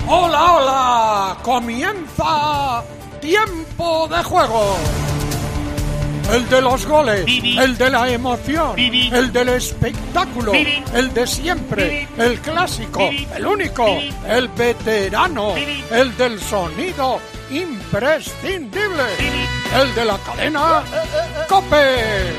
Hola, hola, comienza Tiempo de Juego. El de los goles, el de la emoción, el del espectáculo, el de siempre, el clásico, el único, el veterano, el del sonido imprescindible, el de la cadena COPE.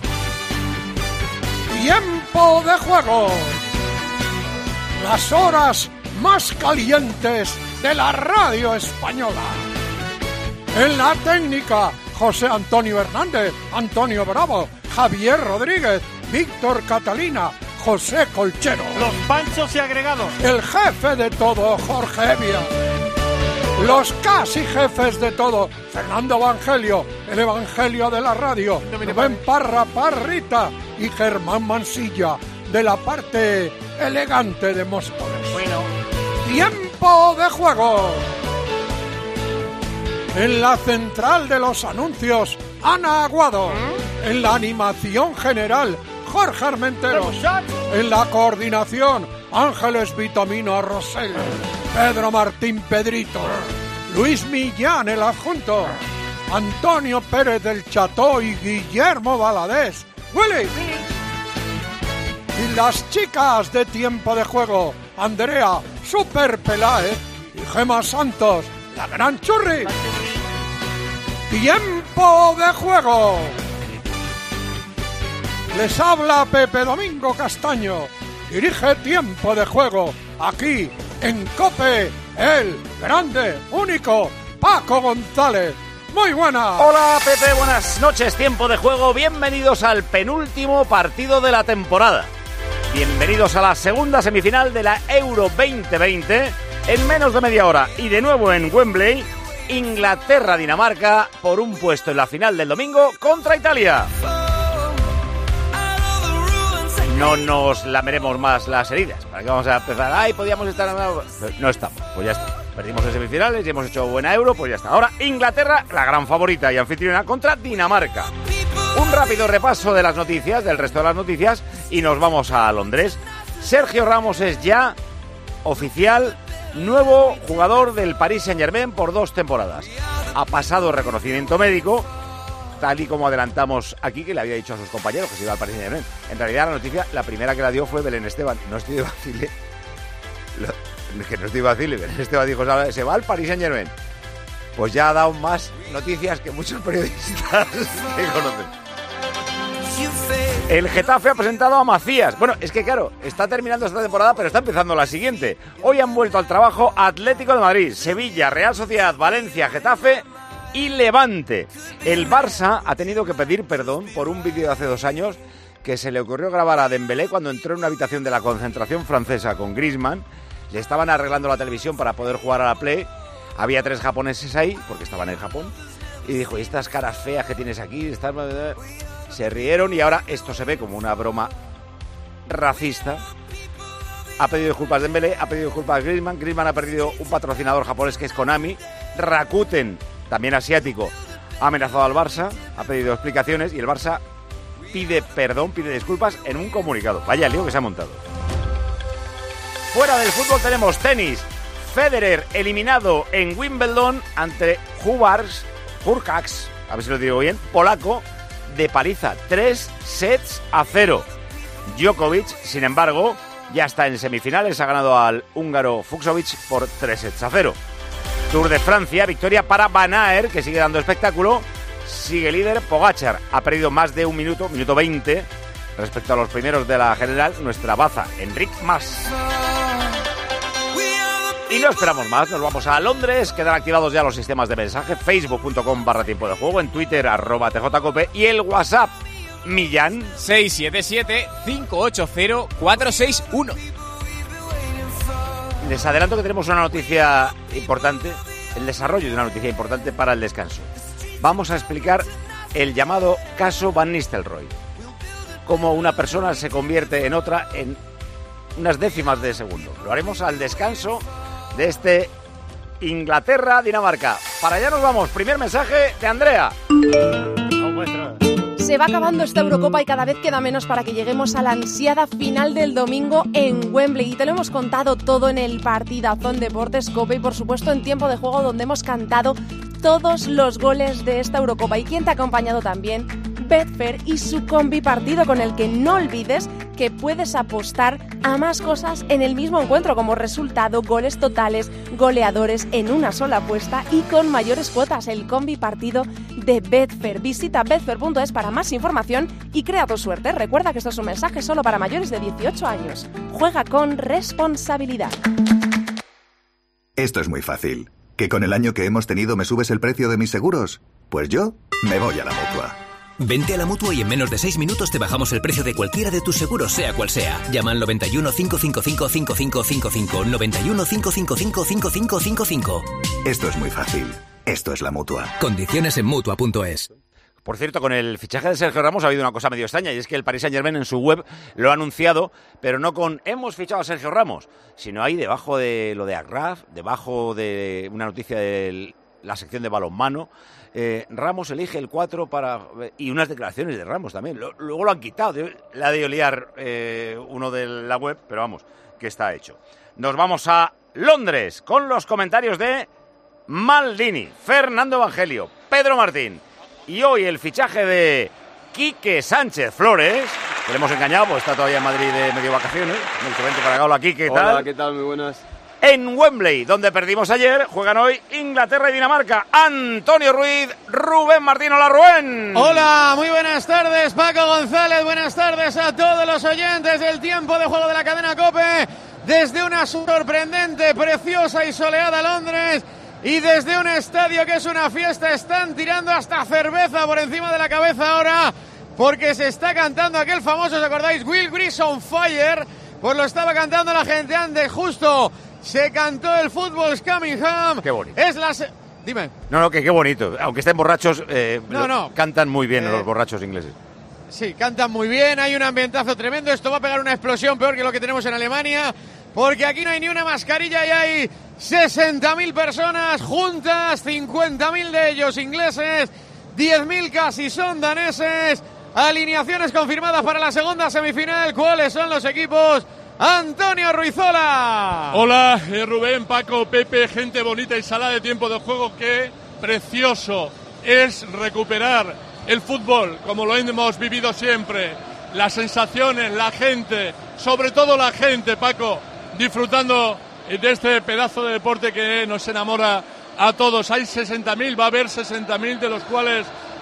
Tiempo de Juego. Las horas más calientes de la radio española. En la técnica, José Antonio Hernández, Antonio Bravo, Javier Rodríguez, Víctor Catalina, José Colchero. Los panchos y agregados. El jefe de todo, Jorge Evia. Los casi jefes de todo, Fernando Evangelio, el Evangelio de la radio, Rubén Parra Parrita y Germán Mansilla, de la parte elegante de Móstoles. Bueno. Tiempo de Juego. En la central de los anuncios, Ana Aguado. En la animación general, Jorge Armenteros. En la coordinación, Ángeles Vitamino Rosell. Pedro Martín Pedrito. Luis Millán, el adjunto. Antonio Pérez del Cható y Guillermo Valadés. ¡Willy! Y las chicas de Tiempo de Juego, Andrea Super Peláez y Gema Santos, la gran Churri. Tiempo de Juego. Les habla Pepe Domingo Castaño. Dirige Tiempo de Juego aquí en COPE, el grande, único Paco González. Muy buenas. Hola Pepe, buenas noches. Tiempo de Juego. Bienvenidos al penúltimo partido de la temporada. Bienvenidos a la segunda semifinal de la Euro 2020 en menos de media hora y de nuevo en Wembley, Inglaterra-Dinamarca por un puesto en la final del domingo contra Italia. No nos lameremos más las heridas. ¿Para qué vamos a empezar? ¡Ay, podíamos estar! No estamos, pues ya está. Perdimos en semifinales y hemos hecho buena Euro, pues ya está. Ahora Inglaterra, la gran favorita y anfitriona, contra Dinamarca. Un rápido repaso de las noticias, del resto de las noticias, y nos vamos a Londres. Sergio Ramos es ya oficial nuevo jugador del Paris Saint-Germain por 2 temporadas. Ha pasado reconocimiento médico, tal y como adelantamos aquí, que le había dicho a sus compañeros que se iba al Paris Saint-Germain. En realidad la noticia, la primera que la dio fue Belén Esteban. No estoy de vacile. Que no estoy de vacile. Belén Esteban dijo, se va al Paris Saint-Germain. Pues ya ha dado más noticias que muchos periodistas que conocen. El Getafe ha presentado a Macías. Bueno, es que claro, está terminando esta temporada, pero está empezando la siguiente. Hoy han vuelto al trabajo Atlético de Madrid, Sevilla, Real Sociedad, Valencia, Getafe y Levante. El Barça ha tenido que pedir perdón por un vídeo de hace 2 años que se le ocurrió grabar a Dembélé cuando entró en una habitación de la concentración francesa con Griezmann. Le estaban arreglando la televisión para poder jugar a la Play. Había 3 japoneses ahí, porque estaban en Japón. Y dijo, ¿y estas caras feas que tienes aquí? Se rieron y ahora esto se ve como una broma racista. Ha pedido disculpas Dembélé, ha pedido disculpas Griezmann. Griezmann ha perdido un patrocinador japonés que es Konami. Rakuten, también asiático, ha amenazado al Barça, ha pedido explicaciones y el Barça pide perdón, pide disculpas en un comunicado. Vaya lío que se ha montado. Fuera del fútbol tenemos tenis. Federer eliminado en Wimbledon ante Hurkacz, a ver si lo digo bien, polaco, de paliza, 3-0. Djokovic, sin embargo, ya está en semifinales, ha ganado al húngaro Fucsovic por 3-0. Tour de Francia, victoria para Van Aert, que sigue dando espectáculo, sigue líder. Pogačar ha perdido más de un minuto 20, respecto a los primeros de la general, nuestra baza, Enric Mas. Y no esperamos más, nos vamos a Londres. Quedan activados ya los sistemas de mensaje, facebook.com/tiempo de juego, en Twitter @tjcope y el WhatsApp Millán 677-580-461. Les adelanto que tenemos una noticia importante, el desarrollo de una noticia importante para el descanso. Vamos a explicar el llamado caso Van Nistelrooy. Cómo una persona se convierte en otra en unas décimas de segundo. Lo haremos al descanso de este Inglaterra-Dinamarca. Para allá nos vamos. Primer mensaje de Andrea. Se va acabando esta Eurocopa y cada vez queda menos para que lleguemos a la ansiada final del domingo en Wembley. Y te lo hemos contado todo en el Partidazón Deportes Cope y por supuesto en Tiempo de Juego, donde hemos cantado todos los goles de esta Eurocopa. ¿Y quién te ha acompañado también? Betfair y su combi partido, con el que no olvides que puedes apostar a más cosas en el mismo encuentro, como resultado, goles totales, goleadores en una sola apuesta y con mayores cuotas. El combi partido de Betfair. Visita betfair.es para más información y crea tu suerte. Recuerda que esto es un mensaje solo para mayores de 18 años. Juega con responsabilidad. Esto es muy fácil. ¿Que con el año que hemos tenido me subes el precio de mis seguros? Pues yo me voy a la Mutua. Vente a la Mutua y en menos de 6 minutos te bajamos el precio de cualquiera de tus seguros, sea cual sea. Llama al 91 555 5555, 91 555 5555. Esto es muy fácil. Esto es la Mutua. Condiciones en Mutua.es. Por cierto, con el fichaje de Sergio Ramos ha habido una cosa medio extraña, y es que el Paris Saint-Germain en su web lo ha anunciado, pero no con hemos fichado a Sergio Ramos, sino ahí debajo de lo de Agraf, debajo de una noticia de la sección de balonmano, Ramos elige el 4 y unas declaraciones de Ramos también. Luego lo han quitado, la ha de liar uno de la web, pero vamos, que está hecho. Nos vamos a Londres con los comentarios de Maldini, Fernando Evangelio, Pedro Martín y hoy el fichaje de Quique Sánchez Flores, que le hemos engañado porque está todavía en Madrid de medio vacaciones. Vente para acá, hola Quique, ¿qué tal? Hola, ¿qué tal? Muy buenas. En Wembley, donde perdimos ayer, juegan hoy Inglaterra y Dinamarca. Antonio Ruiz, Rubén Martín. Hola, Rubén. Hola, muy buenas tardes, Paco González. Buenas tardes a todos los oyentes del Tiempo de Juego de la cadena COPE. Desde una sorprendente, preciosa y soleada Londres y desde un estadio que es una fiesta, están tirando hasta cerveza por encima de la cabeza ahora, porque se está cantando aquel famoso, ¿os acordáis? Will Grease on Fire. Pues lo estaba cantando la gente antes, justo. Se cantó el Football's Coming Home. Qué bonito. Dime. No, que qué bonito. Aunque estén borrachos, cantan muy bien los borrachos ingleses. Sí, cantan muy bien, hay un ambientazo tremendo. Esto va a pegar una explosión peor que lo que tenemos en Alemania, porque aquí no hay ni una mascarilla y hay 60.000 personas juntas, 50.000 de ellos ingleses, 10.000 casi son daneses. Alineaciones confirmadas para la segunda semifinal. ¿Cuáles son los equipos? Antonio Ruizola. Hola, Rubén, Paco, Pepe, gente bonita y sala de Tiempo de Juego. Qué precioso es recuperar el fútbol como lo hemos vivido siempre. Las sensaciones, la gente, sobre todo la gente, Paco, disfrutando de este pedazo de deporte que nos enamora a todos. Hay 60.000, va a haber 60.000, de los cuales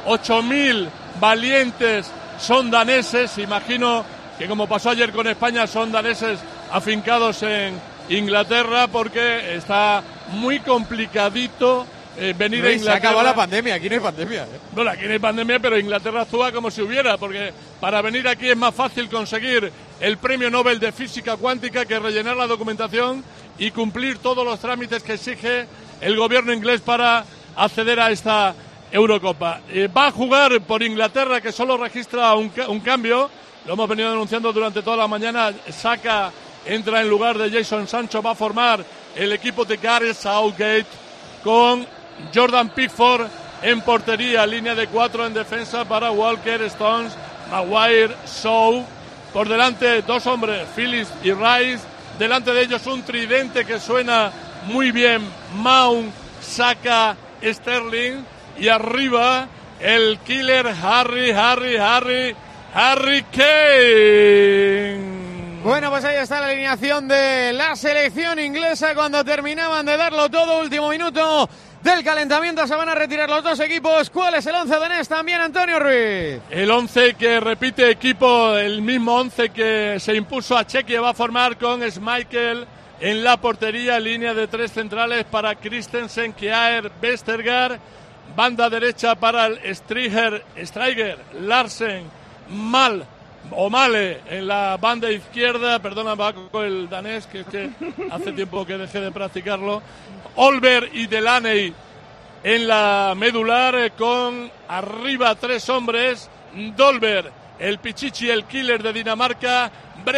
8.000 valientes son daneses. Imagino que, como pasó ayer con España, son daneses afincados en Inglaterra, porque está muy complicadito venir a Inglaterra. Se acabó la pandemia, aquí no hay pandemia. Bueno, aquí no hay pandemia, pero Inglaterra actúa como si hubiera, porque para venir aquí es más fácil conseguir el premio Nobel de Física Cuántica que rellenar la documentación y cumplir todos los trámites que exige el gobierno inglés para acceder a esta Eurocopa. Va a jugar por Inglaterra, que solo registra un cambio. Lo hemos venido denunciando durante toda la mañana. Saka entra en lugar de Jason Sancho. Va a formar el equipo de Gareth Southgate con Jordan Pickford en portería. Línea de 4 en defensa para Walker, Stones, Maguire, Shaw. Por delante 2 hombres, Phillips y Rice. Delante de ellos un tridente que suena muy bien. Mount, Saka, Sterling. Y arriba el killer Harry Kane. Bueno, pues ahí está la alineación de la selección inglesa cuando terminaban de darlo todo. Último minuto del calentamiento, se van a retirar los dos equipos. ¿Cuál es el 11 danés también, Antonio Ruiz? El 11 que repite equipo, el mismo 11 que se impuso a Chequia, va a formar con Schmeichel en la portería. Línea de 3 centrales para Christensen, Kjaer, Vestergaard. Banda derecha para el Stryger, Larsen, Male en la banda izquierda. Perdona, Paco, el danés, que es que hace tiempo que dejé de practicarlo. Olver y Delaney en la medular, con arriba 3 hombres. Dolber, el Pichichi, el killer de Dinamarca.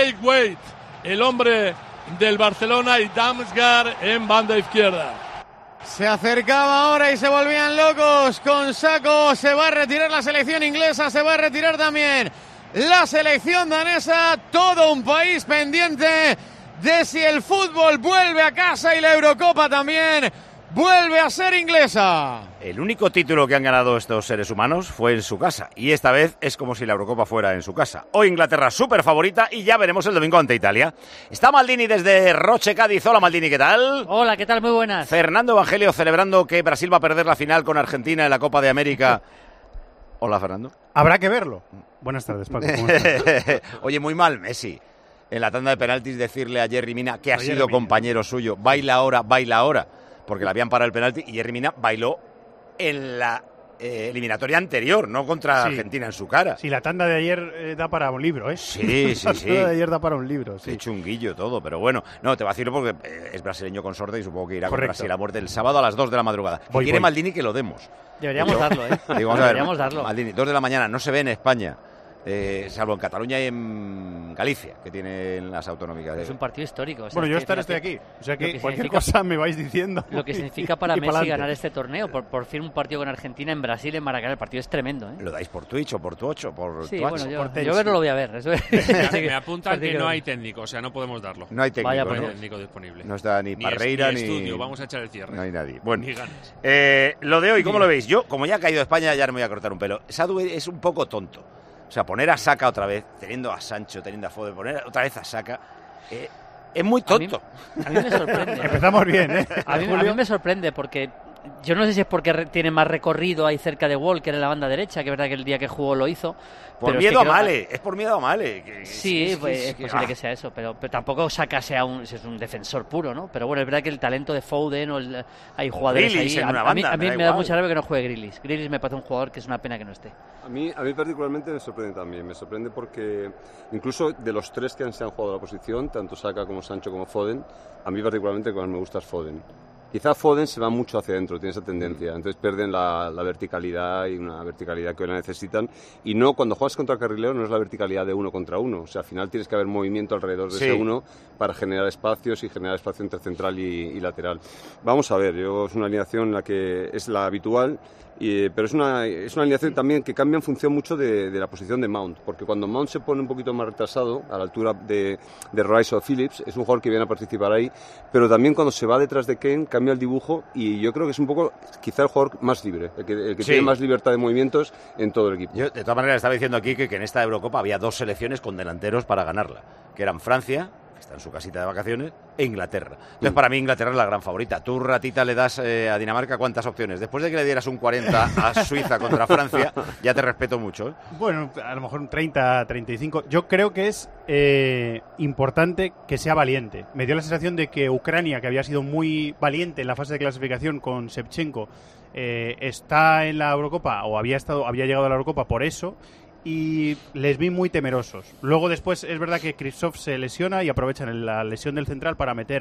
Braithwaite, el hombre del Barcelona, y Damsgaard en banda izquierda. Se acercaba ahora y se volvían locos con Sakho. Se va a retirar la selección inglesa, se va a retirar también la selección danesa. Todo un país pendiente de si el fútbol vuelve a casa y la Eurocopa también vuelve a ser inglesa. El único título que han ganado estos seres humanos fue en su casa, y esta vez es como si la Eurocopa fuera en su casa. Hoy Inglaterra súper favorita y ya veremos el domingo ante Italia. Está Maldini desde Roche, Cádiz. Hola Maldini, ¿qué tal? Hola, ¿qué tal? Muy buenas. Fernando Evangelio celebrando que Brasil va a perder la final con Argentina en la Copa de América. Hola Fernando. Habrá que verlo. Buenas tardes, Paco. ¿Cómo estás? Oye, muy mal Messi. En la tanda de penaltis decirle a Yerry Mina, que ha sido compañero suyo, baila ahora, porque le habían parado el penalti y Yerry Mina bailó en la eliminatoria anterior, no contra Argentina en su cara. Sí, la tanda de ayer da para un libro, ¿eh? Sí. La tanda de ayer da para un libro, sí. Qué chunguillo todo, pero bueno. No, te vacilo porque es brasileño consorte y supongo que irá con Correcto. Brasil a muerte el sábado a las 2 de la madrugada. Voy. Quiere Maldini que lo demos. Deberíamos darlo, ¿eh? Digo, vamos a ver, Deberíamos darlo. Maldini, 2 de la mañana, no se ve en España. Salvo en Cataluña y en Galicia, que tienen las autonómicas. Es un partido histórico. O sea, Bueno, yo fíjate, estoy aquí. O sea que que cualquier significa- cosa me vais diciendo. Lo que significa para y Messi pa'lante. ganar este torneo. Por fin un partido con Argentina en Brasil, en Maracaná. El partido es tremendo, ¿eh? ¿Lo dais por Twitch o por Twitch o por Sí, Twitch? bueno, por Twitch. yo verlo lo voy a ver. Eso Me apuntan que no hay técnico, o sea, no podemos darlo. No hay técnico, Vaya, No hay ¿no? técnico disponible. No está ni Parreira ni ni... estudio, vamos a echar el cierre. No hay nadie. Bueno, Ni ganas. lo de hoy, ¿cómo lo veis? Yo, como ya ha caído España, ya no me voy a cortar un pelo. Sadu es un poco tonto. O sea, poner a Saka otra vez, teniendo a Sancho, teniendo a Foden, poner otra vez a Saka, es muy tonto. A mí me sorprende. Empezamos bien, ¿eh? A mí me sorprende porque yo no sé si es porque tiene más recorrido ahí cerca de Walker en la banda derecha, que es verdad que el día que jugó lo hizo. Por pero miedo es que a creo- Male, es por miedo a Male. Sí, pues, es posible que sea eso, pero tampoco Saka es un defensor puro, ¿no? Pero bueno, es verdad que el talento de Foden hay jugadores Grealish ahí. en una A mí banda, me da me da igual. mucha rabia que no juegue Grealish. Grealish me parece un jugador que es una pena que no esté. A mí particularmente me sorprende también. Me sorprende porque incluso de los tres que se han jugado la posición, tanto Saka como Sancho como Foden, a mí particularmente el que más me gusta es Foden. Quizá Foden se va mucho hacia adentro, tiene esa tendencia, entonces pierden la verticalidad y una verticalidad que hoy la necesitan. Y no, cuando juegas contra carrilero no es la verticalidad de uno contra uno, o sea, al final tienes que haber movimiento alrededor de ese uno para generar espacios y generar espacio entre central y lateral. Vamos a ver, es una alineación en la que es la habitual. Pero es una alineación también que cambia en función mucho de la posición de Mount, porque cuando Mount se pone un poquito más retrasado, a la altura de Rice o Phillips, es un jugador que viene a participar ahí, pero también cuando se va detrás de Kane cambia el dibujo y yo creo que es un poco quizá el jugador más libre, el que tiene más libertad de movimientos en todo el equipo. Yo, de todas maneras, estaba diciendo aquí que en esta Eurocopa había 2 selecciones con delanteros para ganarla, que eran Francia, que está en su casita de vacaciones, e Inglaterra. Entonces, para mí, Inglaterra es la gran favorita. Tú, ratita, le das a Dinamarca ¿cuántas opciones? Después de que le dieras un 40 a Suiza contra Francia, ya te respeto mucho, ¿eh? Bueno, a lo mejor un 30, 35. Yo creo que es importante que sea valiente. Me dio la sensación de que Ucrania, que había sido muy valiente en la fase de clasificación con Shevchenko, está en la Eurocopa, o había llegado a la Eurocopa por eso, y les vi muy temerosos. Luego después es verdad que Krzysztof se lesiona y aprovechan la lesión del central para meter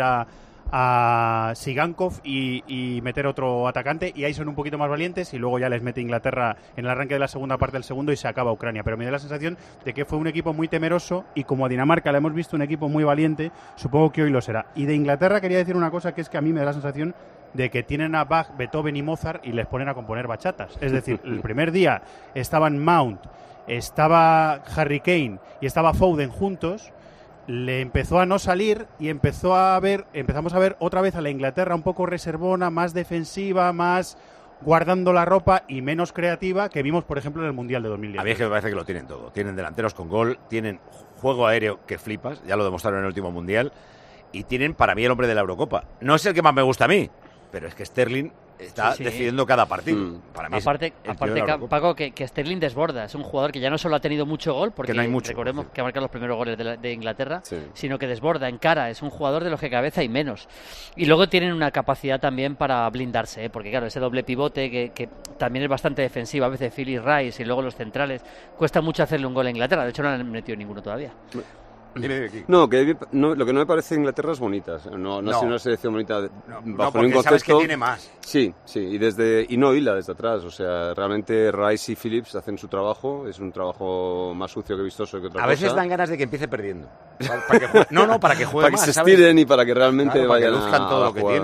a Sigankov y meter otro atacante, y ahí son un poquito más valientes, y luego ya les mete Inglaterra en el arranque de la segunda parte del segundo y se acaba Ucrania. Pero me da la sensación de que fue un equipo muy temeroso, y como a Dinamarca le hemos visto un equipo muy valiente, supongo que hoy lo será. Y de Inglaterra quería decir una cosa, que es que a mí me da la sensación de que tienen a Bach, Beethoven y Mozart y les ponen a componer bachatas. Es decir, el primer día estaban Mount, estaba Harry Kane y estaba Foden juntos, le empezó a no salir y empezamos a ver otra vez a la Inglaterra un poco reservona, más defensiva, más guardando la ropa y menos creativa que vimos, por ejemplo, en el Mundial de 2010. A mí es que me parece que lo tienen todo. Tienen delanteros con gol, tienen juego aéreo que flipas, ya lo demostraron en el último Mundial, y tienen para mí el hombre de la Eurocopa. No es el que más me gusta a mí, pero es que Sterling está decidiendo cada partido. Para mí aparte Paco, que Sterling desborda. Es un jugador que ya no solo ha tenido mucho gol, porque no hay mucho, recordemos que ha marcado los primeros goles de Inglaterra, sino que desborda, encara. Es un jugador de los que cabeza y menos. Y luego tienen una capacidad también para blindarse, porque claro, ese doble pivote que también es bastante defensivo, a veces Philly Rice y luego los centrales, cuesta mucho hacerle un gol a Inglaterra. De hecho, no han metido ninguno todavía. No, lo que no me parece de Inglaterra es bonita. No ha sido una selección bonita bajo ningún concepto. Sabes que tiene más. Sí, y no hila desde atrás. O sea, realmente Rice y Phillips hacen su trabajo. Es un trabajo más sucio que vistoso que otra cosa. A veces dan ganas de que empiece perdiendo. Para que juegue, para que juegue para más, que se ¿sabes? estiren y para que realmente para vayan que luzcan todo a lo que jugar. tienen.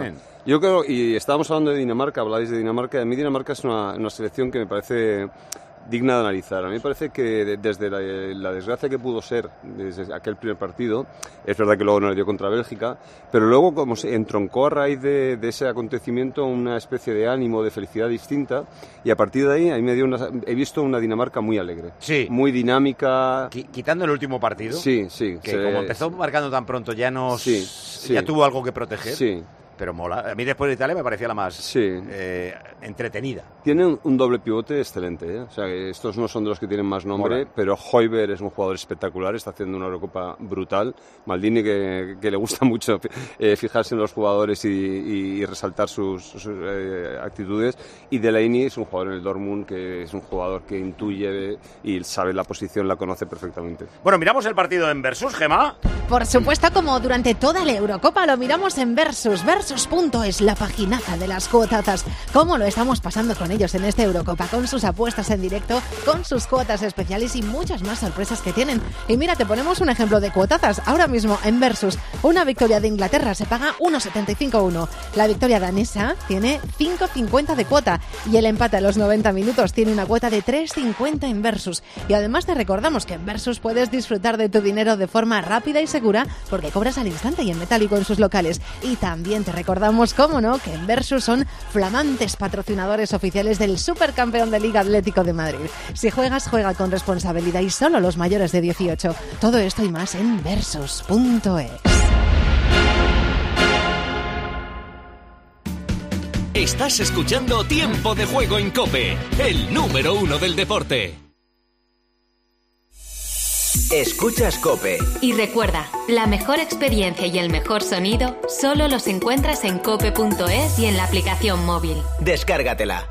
Yo creo, y estábamos hablando de Dinamarca, habláis de Dinamarca, a mí Dinamarca es una selección que me parece digna de analizar. A mí me parece que desde la desgracia que pudo ser desde aquel primer partido, es verdad que luego no le dio contra Bélgica, pero luego como se entroncó a raíz de ese acontecimiento una especie de ánimo, de felicidad distinta, y a partir de ahí he visto una Dinamarca muy alegre, sí, muy dinámica. Quitando el último partido, sí, que como empezó marcando tan pronto ya ya tuvo algo que proteger. Sí. Pero mola. A mí después de Italia me parecía la más entretenida. Tienen un doble pivote excelente, ¿eh? O sea, que estos no son de los que tienen más nombre, pero Højbjerg es un jugador espectacular, está haciendo una Eurocopa brutal. Maldini, que le gusta mucho fijarse en los jugadores y resaltar sus actitudes. Y Delaney es un jugador en el Dortmund, que es un jugador que intuye y sabe la posición, la conoce perfectamente. Bueno, miramos el partido en Versus, Gemma. Por supuesto, como durante toda la Eurocopa lo miramos en Versus. Versus.es, la paginaza de las cuotazas. ¿Cómo lo estamos pasando con ellos en esta Eurocopa? Con sus apuestas en directo, con sus cuotas especiales y muchas más sorpresas que tienen. Y mira, te ponemos un ejemplo de cuotazas. Ahora mismo en Versus, una victoria de Inglaterra se paga 1,75-1. La victoria danesa tiene 5,50 de cuota. Y el empate a los 90 minutos tiene una cuota de 3,50 en Versus. Y además te recordamos que en Versus puedes disfrutar de tu dinero de forma rápida y segura porque cobras al instante y en metálico en sus locales. Y también te recordamos, cómo no, que en Versus son flamantes patrocinadores oficiales del supercampeón de Liga Atlético de Madrid. Si juegas, juega con responsabilidad y solo los mayores de 18. Todo esto y más en Versus.es. Estás escuchando Tiempo de Juego en COPE, el número 1 del deporte. Escuchas COPE. Y recuerda, la mejor experiencia y el mejor sonido solo los encuentras en cope.es y en la aplicación móvil. Descárgatela.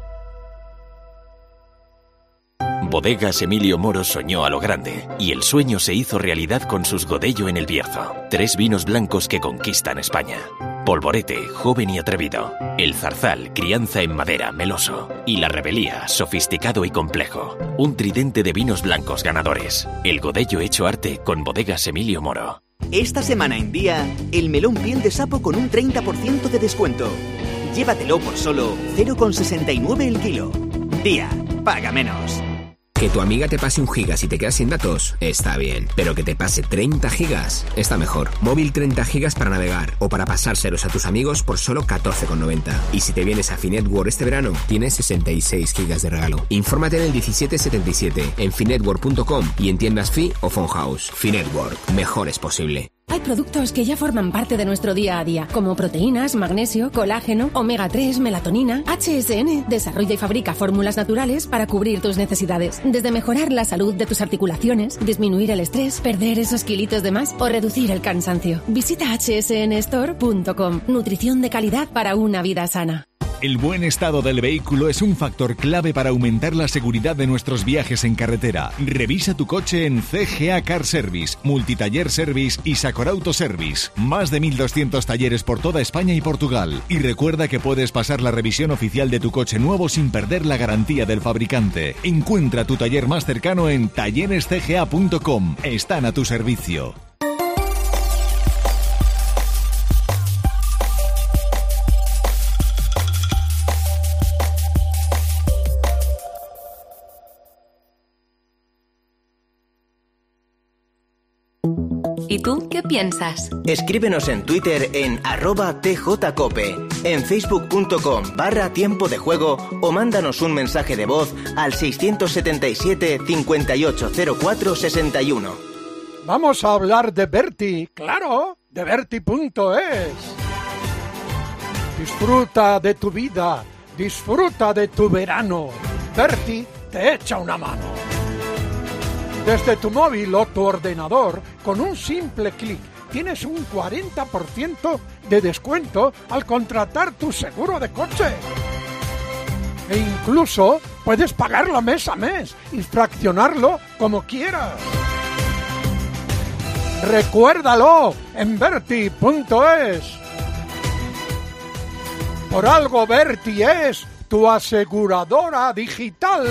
Bodegas Emilio Moro soñó a lo grande y el sueño se hizo realidad con sus Godello en el Bierzo. 3 vinos blancos que conquistan España. Polvorete, joven y atrevido. El Zarzal, crianza en madera, meloso. Y la Rebelía, sofisticado y complejo. Un tridente de vinos blancos ganadores. El Godello hecho arte con Bodegas Emilio Moro. Esta semana en Día, el melón piel de sapo con un 30% de descuento. Llévatelo por solo 0,69 el kilo. Día, paga menos. Que tu amiga te pase 1 giga si te quedas sin datos, está bien. Pero que te pase 30 gigas, está mejor. Móvil 30 gigas para navegar o para pasárselos a tus amigos por solo 14,90. Y si te vienes a Finetworld este verano, tienes 66 gigas de regalo. Infórmate en el 1777, en finetworld.com y en tiendas Fi o Phone House. Finetworld, mejor es posible. Hay productos que ya forman parte de nuestro día a día, como proteínas, magnesio, colágeno, omega 3, melatonina. HSN desarrolla y fabrica fórmulas naturales para cubrir tus necesidades. Desde mejorar la salud de tus articulaciones, disminuir el estrés, perder esos kilitos de más o reducir el cansancio. Visita hsnstore.com. Nutrición de calidad para una vida sana. El buen estado del vehículo es un factor clave para aumentar la seguridad de nuestros viajes en carretera. Revisa tu coche en CGA Car Service, Multitaller Service y Sacor Auto Service. Más de 1.200 talleres por toda España y Portugal. Y recuerda que puedes pasar la revisión oficial de tu coche nuevo sin perder la garantía del fabricante. Encuentra tu taller más cercano en tallerescga.com. Están a tu servicio. ¿Y tú qué piensas? Escríbenos en Twitter en @tjcope, en facebook.com/tiempo de juego o mándanos un mensaje de voz al 677 5804 61. Vamos a hablar de Berti, claro, de Berti.es. Disfruta de tu vida, disfruta de tu verano. Berti te echa una mano. Desde tu móvil o tu ordenador, con un simple clic, tienes un 40% de descuento al contratar tu seguro de coche. E incluso puedes pagarlo mes a mes y fraccionarlo como quieras. Recuérdalo en Berti.es. Por algo Berti es tu aseguradora digital.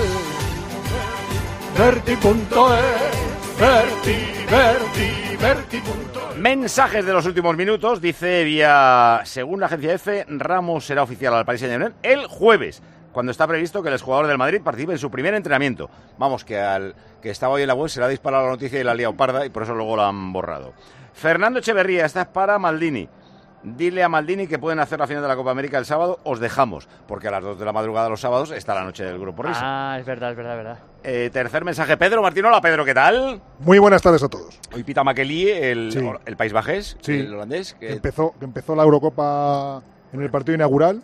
Berti.es, Berti.es. Mensajes de los últimos minutos. Dice según la agencia EFE, Ramos será oficial al Paris Saint-Germain el jueves, cuando está previsto que el exjugador del Madrid participe en su primer entrenamiento. Vamos, que al que estaba hoy en la web se le ha disparado la noticia y la ha liado parda y por eso luego la han borrado. Fernando Echeverría, esta es para Maldini. Dile a Maldini que pueden hacer la final de la Copa América el sábado, os dejamos, porque a las 2 de la madrugada los sábados está la noche del Grupo Risa. Ah, es verdad. Tercer mensaje, Pedro Martinola. Pedro, ¿qué tal? Muy buenas tardes a todos. Hoy pita Makely, el país bajés, el holandés. Que empezó la Eurocopa en el partido inaugural.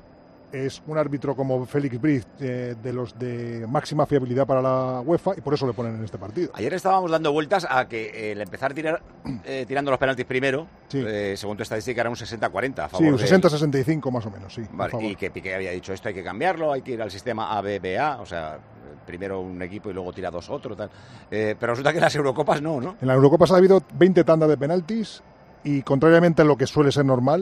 Es un árbitro como Félix Brig, de los de máxima fiabilidad para la UEFA, y por eso le ponen en este partido. Ayer estábamos dando vueltas a que el empezar tirando los penaltis primero, según tu estadística, era un 60-40 a favor. Sí, un 60-65 más o menos, sí. Vale, y que Piqué había dicho, esto hay que cambiarlo, hay que ir al sistema ABBA, o sea, primero un equipo y luego tira dos otro, tal. Pero resulta que en las Eurocopas no. En las Eurocopas ha habido 20 tandas de penaltis y, contrariamente a lo que suele ser normal,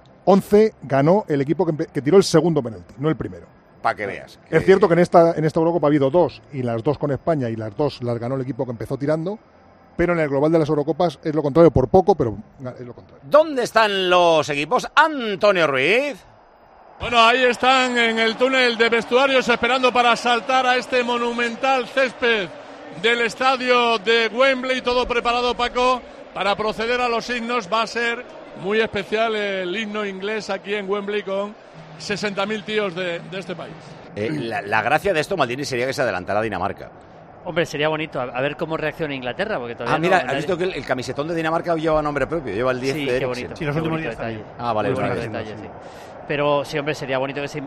11 ganó el equipo que tiró el segundo penalti, no el primero. Para que veas. Es cierto que en esta Eurocopa ha habido 2, y las 2 con España, y las 2 las ganó el equipo que empezó tirando, pero en el global de las Eurocopas es lo contrario, por poco, pero es lo contrario. ¿Dónde están los equipos? Antonio Ruiz. Bueno, ahí están en el túnel de vestuarios esperando para saltar a este monumental césped del estadio de Wembley. Todo preparado, Paco, para proceder a los himnos. Va a ser muy especial el himno inglés aquí en Wembley con 60.000 tíos de este país. La gracia de esto, Maldini, sería que se adelantara a Dinamarca. Hombre, sería bonito. A ver cómo reacciona Inglaterra, porque todavía mira, ¿has visto que el camisetón de Dinamarca lleva nombre propio? Lleva el 10 de Eriksen. Qué bonito. Sí, los últimos días también. Vale. Detalle, sí. Pero sí, hombre, sería bonito que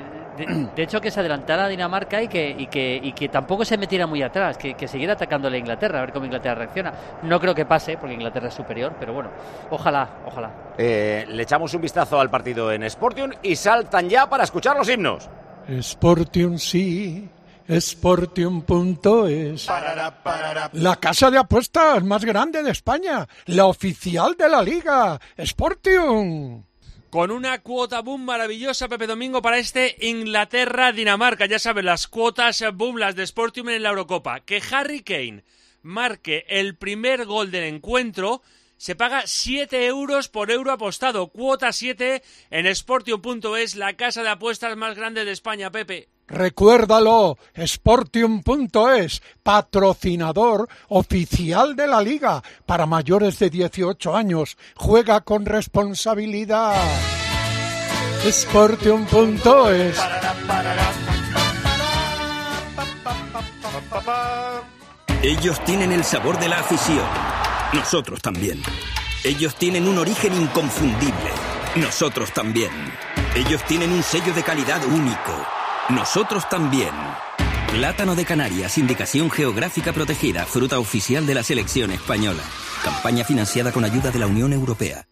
de hecho que se adelantara a Dinamarca y que tampoco se metiera muy atrás, que siguiera atacándole a Inglaterra, a ver cómo Inglaterra reacciona. No creo que pase, porque Inglaterra es superior, pero bueno, ojalá. Le echamos un vistazo al partido en Sportium y saltan ya para escuchar los himnos. Sportium sí, Sportium.es, la casa de apuestas más grande de España, la oficial de la Liga, Sportium. Con una cuota boom maravillosa, Pepe Domingo, para este Inglaterra-Dinamarca. Ya sabes, las cuotas boom, las de Sportium en la Eurocopa. Que Harry Kane marque el primer gol del encuentro, se paga 7 euros por euro apostado. Cuota 7 en Sportium.es, la casa de apuestas más grande de España, Pepe. Recuérdalo, Sportium.es, patrocinador oficial de la Liga para mayores de 18 años. Juega con responsabilidad. Sportium.es. Ellos tienen el sabor de la afición. Nosotros también. Ellos tienen un origen inconfundible. Nosotros también. Ellos tienen un sello de calidad único. Nosotros también. Plátano de Canarias, indicación geográfica protegida, fruta oficial de la selección española. Campaña financiada con ayuda de la Unión Europea.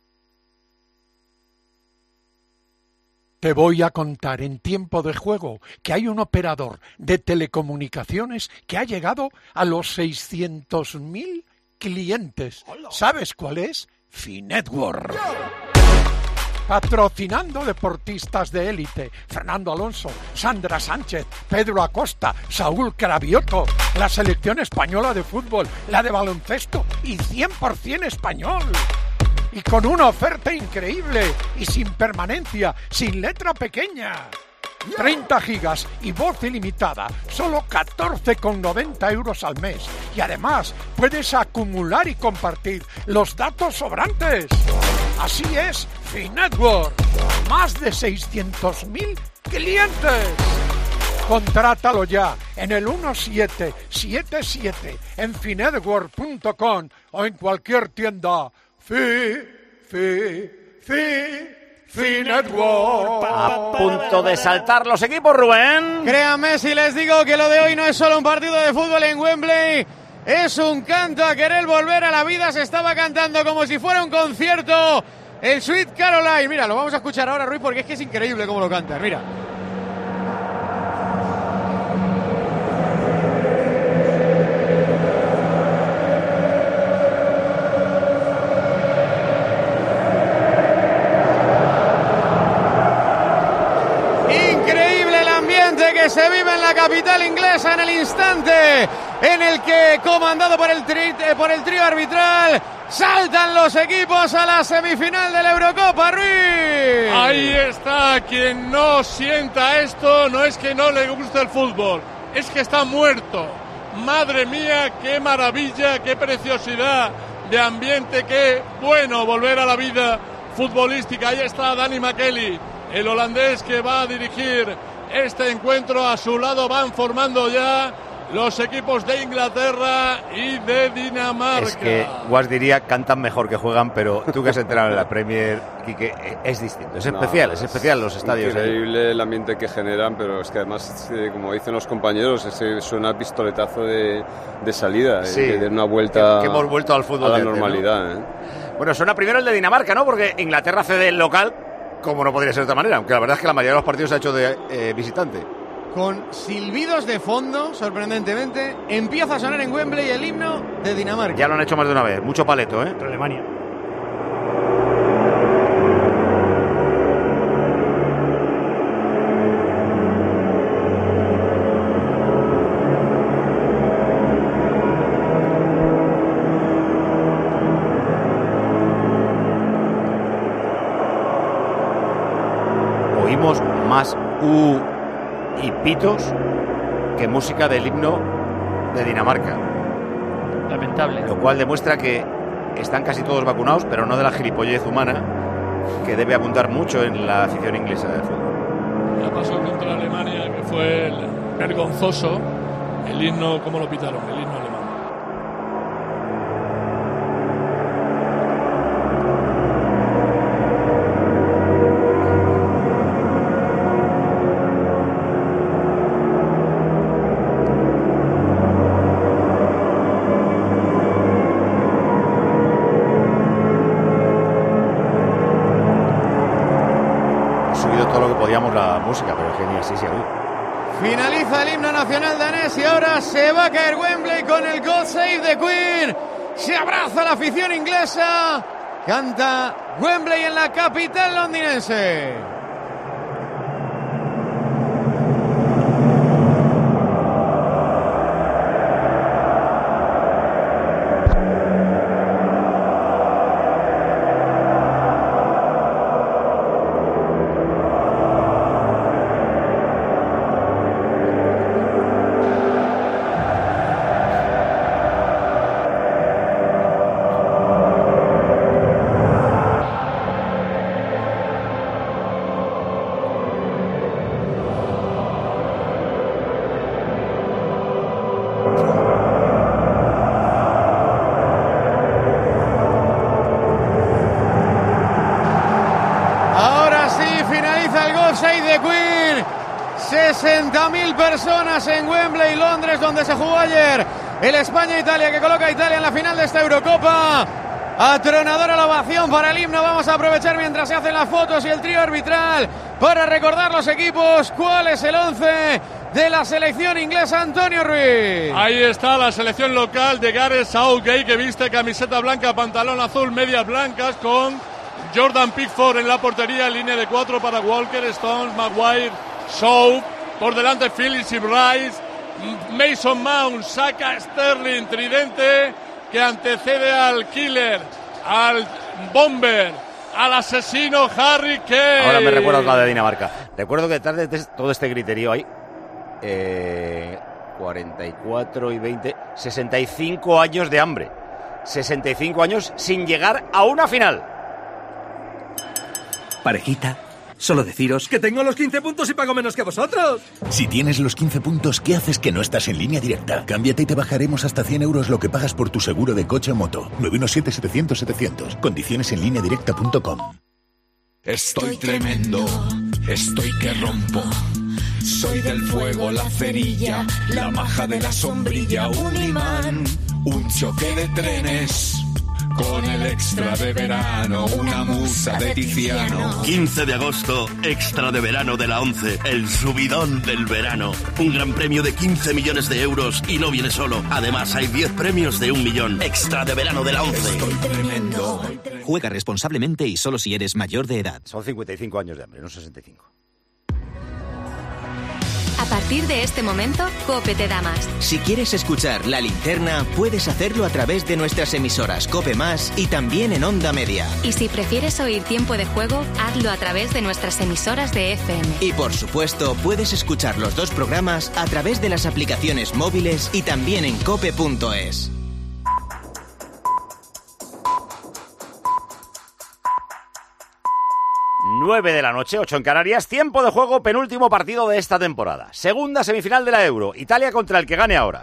Te voy a contar en tiempo de juego que hay un operador de telecomunicaciones que ha llegado a los 600.000 clientes. ¿Sabes cuál es? Finetwork. Patrocinando deportistas de élite, Fernando Alonso, Sandra Sánchez, Pedro Acosta, Saúl Cravioto, la selección española de fútbol, la de baloncesto y 100% español. Y con una oferta increíble y sin permanencia, sin letra pequeña. 30 gigas y voz ilimitada, solo 14,90 euros al mes. Y además puedes acumular y compartir los datos sobrantes. Así es, Finetwork. Más de 600.000 clientes. Contrátalo ya en el 1777 en finetwork.com o en cualquier tienda. Finetwork. A punto de saltar los equipos, Rubén. Créanme si les digo que lo de hoy no es solo un partido de fútbol en Wembley, es un canto a querer volver a la vida. Se estaba cantando como si fuera un concierto el Sweet Caroline. Mira, lo vamos a escuchar ahora, Ruiz, porque es que es increíble cómo lo cantan. Mira. Que se vive en la capital inglesa en el instante en el que, comandado por el trío arbitral, Saltan los equipos a la semifinal de la Eurocopa, Ruiz. Ahí está, quien no sienta esto no es que no le guste el fútbol, es que está muerto. Madre mía, qué maravilla, qué preciosidad de ambiente, qué bueno volver a la vida futbolística. Ahí está Danny McKelly, el holandés que va a dirigir este encuentro. A su lado van formando ya los equipos de Inglaterra y de Dinamarca. Es que Guas diría cantan mejor que juegan, pero tú que has entrado en la Premier, Quique, es distinto. Es especial los estadios. Increíble el ambiente que generan, pero es que además, como dicen los compañeros, suena pistoletazo de salida, sí, de una vuelta que hemos vuelto al fútbol a la de antes, normalidad. ¿no? Bueno, suena primero el de Dinamarca, ¿no? Porque Inglaterra cede el local, como no podría ser de otra manera, aunque la verdad es que la mayoría de los partidos se ha hecho de visitante. Con silbidos de fondo, sorprendentemente, empieza a sonar en Wembley el himno de Dinamarca. Ya lo han hecho más de una vez, mucho paleto, ¿eh? Contra Alemania. Oímos más y pitos que música del himno de Dinamarca. Lamentable. Lo cual demuestra que están casi todos vacunados, pero no de la gilipollez humana que debe abundar mucho en la afición inglesa del fútbol. Ya pasó contra Alemania, que fue vergonzoso el himno, ¿cómo lo pitaron? El himno alemán. La música, pero es que ni así se oye. Finaliza el himno nacional danés y ahora se va a caer Wembley con el God Save the Queen. Se abraza la afición inglesa. Canta Wembley en la capital londinense. Save the Queen. 60.000 personas en Wembley, Londres, donde se jugó ayer el España-Italia, que coloca a Italia en la final de esta Eurocopa. Atronadora la ovación para el himno. Vamos a aprovechar mientras se hacen las fotos y el trío arbitral para recordar los equipos. ¿Cuál es el 11 de la selección inglesa, Antonio Ruiz? Ahí está la selección local de Gareth Southgate, que viste camiseta blanca, pantalón azul, medias blancas, con Jordan Pickford en la portería, línea de 4 para Walker, Stones, Maguire, Shaw, por delante Phillips y Bryce, Mason Mount, Saka, Sterling, tridente que antecede al killer, al bomber, al asesino Harry Kane. Ahora me recuerdas la de Dinamarca. Recuerdo que detrás de todo este griterío hay 44 y 20, 65 años de hambre. 65 años sin llegar a una final. Parejita, solo deciros que tengo los 15 puntos y pago menos que vosotros. Si tienes los 15 puntos, ¿qué haces que no estás en Línea Directa? Cámbiate y te bajaremos hasta 100 euros lo que pagas por tu seguro de coche o moto. 917-700-700. Condiciones en lineadirecta.com. Estoy tremendo, estoy que rompo. Soy del fuego, la cerilla, la maja de la sombrilla, un imán, un choque de trenes. Con el extra de verano, una musa de Tiziano. 15 de agosto, extra de verano de la 11, el subidón del verano. Un gran premio de 15 millones de euros y no viene solo. Además, hay 10 premios de 1 millón. Extra de verano de la 11. Estoy tremendo. Juega responsablemente y solo si eres mayor de edad. Son 55 años de hambre, no 65. partir de este momento, COPE te da más. Si quieres escuchar La Linterna, puedes hacerlo a través de nuestras emisoras COPE Más y también en Onda Media. Y si prefieres oír Tiempo de Juego, hazlo a través de nuestras emisoras de FM. Y por supuesto, puedes escuchar los dos programas a través de las aplicaciones móviles y también en cope.es. Nueve de la noche, 8 en Canarias, tiempo de juego, penúltimo partido de esta temporada. Segunda semifinal de la Euro, Italia contra el que gane ahora.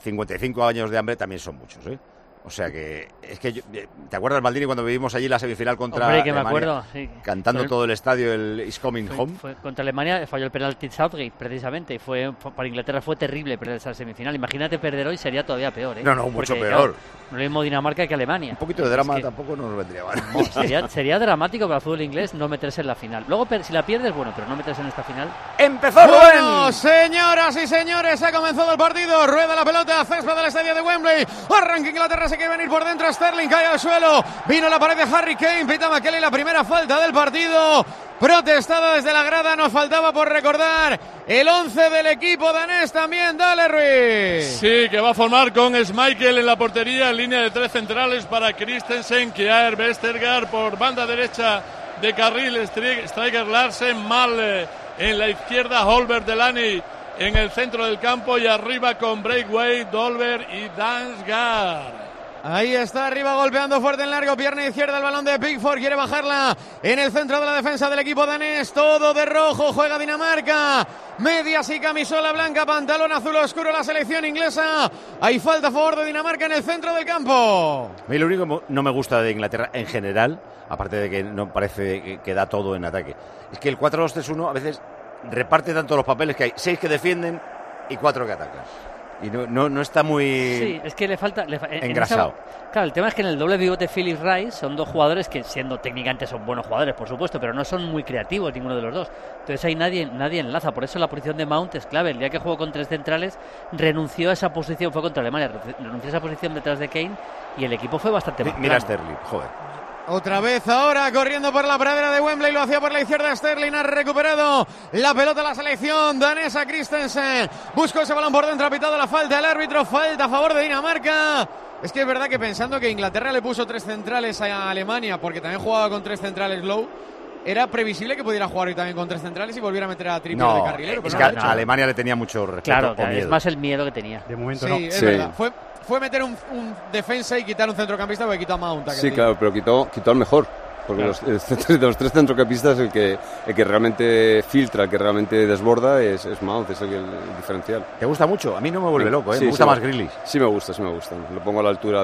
55 años de hambre también son muchos, ¿eh? O sea que, es que, ¿te acuerdas, Maldini, cuando vivimos allí la semifinal contra Hombre, que Alemania? me acuerdo, sí. Cantando todo el estadio, el Is Coming Home. Fue contra Alemania, falló el penalti Southgate, precisamente, y para Inglaterra fue terrible perder esa semifinal. Imagínate perder hoy, sería todavía peor, ¿eh? No, mucho porque, peor. Claro, no es lo mismo Dinamarca que Alemania. Un poquito de drama tampoco nos vendría mal. Sería dramático para el fútbol inglés no meterse en la final. Luego, si la pierdes, bueno, pero no meterse en esta final. ¡Empezó Bueno, señoras y señores, ha comenzado el partido. Rueda la pelota, césped del estadio de Wembley. Arranca Inglaterra, se quiere venir por dentro. Sterling cae al suelo. Vino la pared de Harry Kane. Pita McKelly la primera falta del partido. Protestada desde la grada. Nos faltaba por recordar el 11 del equipo danés también. Dale, Ruiz. Sí, que va a formar con Schmeichel en la portería. En línea de 3 centrales para Christensen, Kjaer, Vestergaard por banda derecha de carril. Striker Larsen, Mal en la izquierda. Holberg, Delaney en el centro del campo. Y arriba con Braithwaite, Dolberg y Damsgaard. Ahí está, arriba golpeando fuerte en largo, pierna izquierda, el balón de Pickford, quiere bajarla en el centro de la defensa del equipo danés, todo de rojo, juega Dinamarca, medias y camisola blanca, pantalón azul oscuro la selección inglesa, hay falta a favor de Dinamarca en el centro del campo. A mí lo único que no me gusta de Inglaterra en general, aparte de que no parece que da todo en ataque, es que el 4-2-3-1 a veces reparte tanto los papeles que hay 6 que defienden y 4 que atacan. Y no está muy... Sí, es que le falta... engrasado. Claro, el tema es que en el doble pivote Phillips Rice son dos jugadores que, siendo técnicamente son buenos jugadores, por supuesto, pero no son muy creativos ninguno de los dos. Entonces ahí nadie enlaza. Por eso la posición de Mount es clave. El día que jugó con 3 centrales, renunció a esa posición, fue contra Alemania, renunció a esa posición detrás de Kane y el equipo fue bastante más Mira Sterling, joder. Otra vez ahora corriendo por la pradera de Wembley, lo hacía por la izquierda Sterling, ha recuperado la pelota la selección danesa. Christensen buscó ese balón por dentro, ha pitado la falta el árbitro, falta a favor de Dinamarca. Es que es verdad que pensando que Inglaterra le puso 3 centrales a Alemania, porque también jugaba con 3 centrales Low, era previsible que pudiera jugar hoy también con 3 centrales y volviera a meter a Trippier de carrilero. Es que a Alemania le tenía mucho respeto. Claro, es más el miedo que tenía. De momento sí, no. Es verdad. Fue meter un defensa y quitar un centrocampista, porque quitó a Mount. Sí, claro, pero quitó al mejor. Porque de los 3 centrocampistas el que realmente filtra, el que realmente desborda es Mount, es el diferencial. ¿Te gusta mucho? A mí no me vuelve loco, ¿eh? Sí, me gusta más Grealish. Sí me gusta. Lo pongo a la altura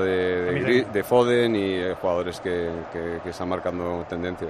de Foden y jugadores que están marcando tendencia.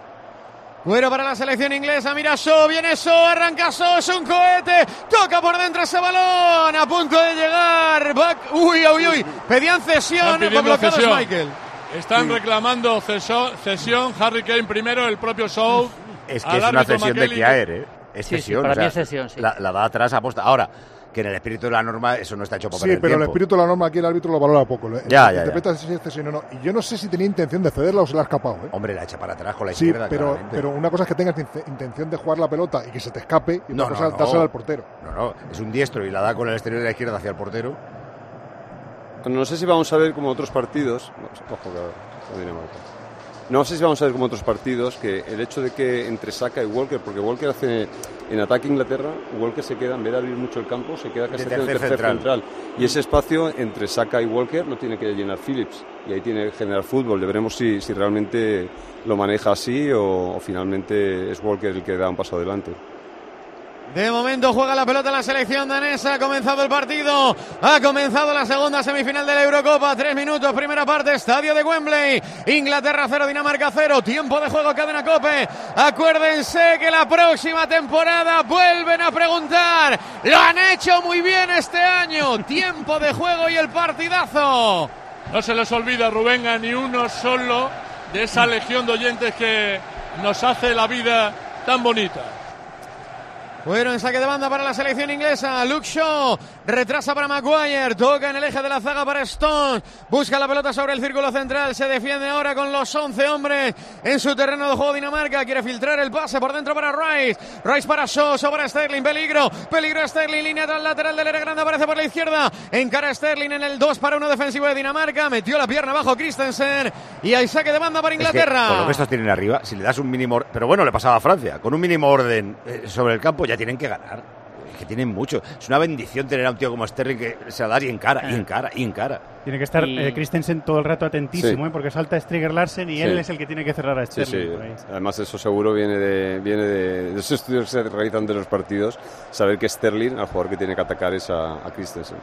Bueno, para la selección inglesa, mira Shaw, viene Shaw, arranca Shaw, es un cohete, toca por dentro ese balón, a punto de llegar, uy, pedían cesión, fue bloqueado Schmeichel. Están reclamando cesión, Harry Kane primero, el propio Shaw. Es que es una cesión de Kjaer, ¿eh? Es cesión, para mí es cesión, sí. La da atrás aposta. Ahora, que en el espíritu de la norma eso no está hecho para perder tiempo. Sí, pero el espíritu de la norma aquí el árbitro lo valora poco. Ya. Interpreta si es cesión o no. Y yo no sé si tenía intención de cederla o se la ha escapado, ¿eh? Hombre, la echa para atrás con la izquierda. Sí, pero una cosa es que tengas intención de jugar la pelota y que se te escape, y otra cosa es dársela al portero. No, es un diestro y la da con el exterior de la izquierda hacia el portero. No sé si vamos a ver como otros partidos. No sé si vamos a ver como otros partidos que el hecho de que entre Saka y Walker, porque Walker hace en ataque Inglaterra, Walker se queda, en vez de abrir mucho el campo, se queda casi en el tercer central. Y ese espacio entre Saka y Walker lo tiene que llenar Phillips. Y ahí tiene que generar fútbol. Veremos si realmente lo maneja así o finalmente es Walker el que da un paso adelante. De momento juega la pelota la selección danesa, ha comenzado el partido, ha comenzado la segunda semifinal de la Eurocopa, 3 minutos, primera parte, estadio de Wembley, Inglaterra 0, Dinamarca 0, tiempo de juego, cadena COPE, acuérdense que la próxima temporada vuelven a preguntar, lo han hecho muy bien este año, tiempo de juego y el partidazo. No se les olvida, Rubén, a ni uno solo de esa legión de oyentes que nos hace la vida tan bonita. Bueno, en saque de banda para la selección inglesa, Luke Shaw retrasa para Maguire, toca en el eje de la zaga para Stones, busca la pelota sobre el círculo central, se defiende ahora con los 11 hombres en su terreno de juego Dinamarca, quiere filtrar el pase por dentro para Rice para Shaw, para Sterling, peligro Sterling, línea tras lateral del área grande, aparece por la izquierda, encara Sterling en el 2-1 defensivo de Dinamarca, metió la pierna abajo Christensen y hay saque de banda para Inglaterra. Es que, con lo que estos tienen arriba, si le das un mínimo, pero bueno, le pasaba a Francia, con un mínimo orden sobre el campo ya tienen que ganar. Que tienen mucho. Es una bendición tener a un tío como Sterling que se la da y encara. Tiene que estar Christensen todo el rato atentísimo, porque salta Striger Larsen y él es el que tiene que cerrar a Sterling. Por ahí. Además, eso seguro viene de esos estudios que se realizan de los partidos, saber que Sterling, al jugador que tiene que atacar, es a Christensen.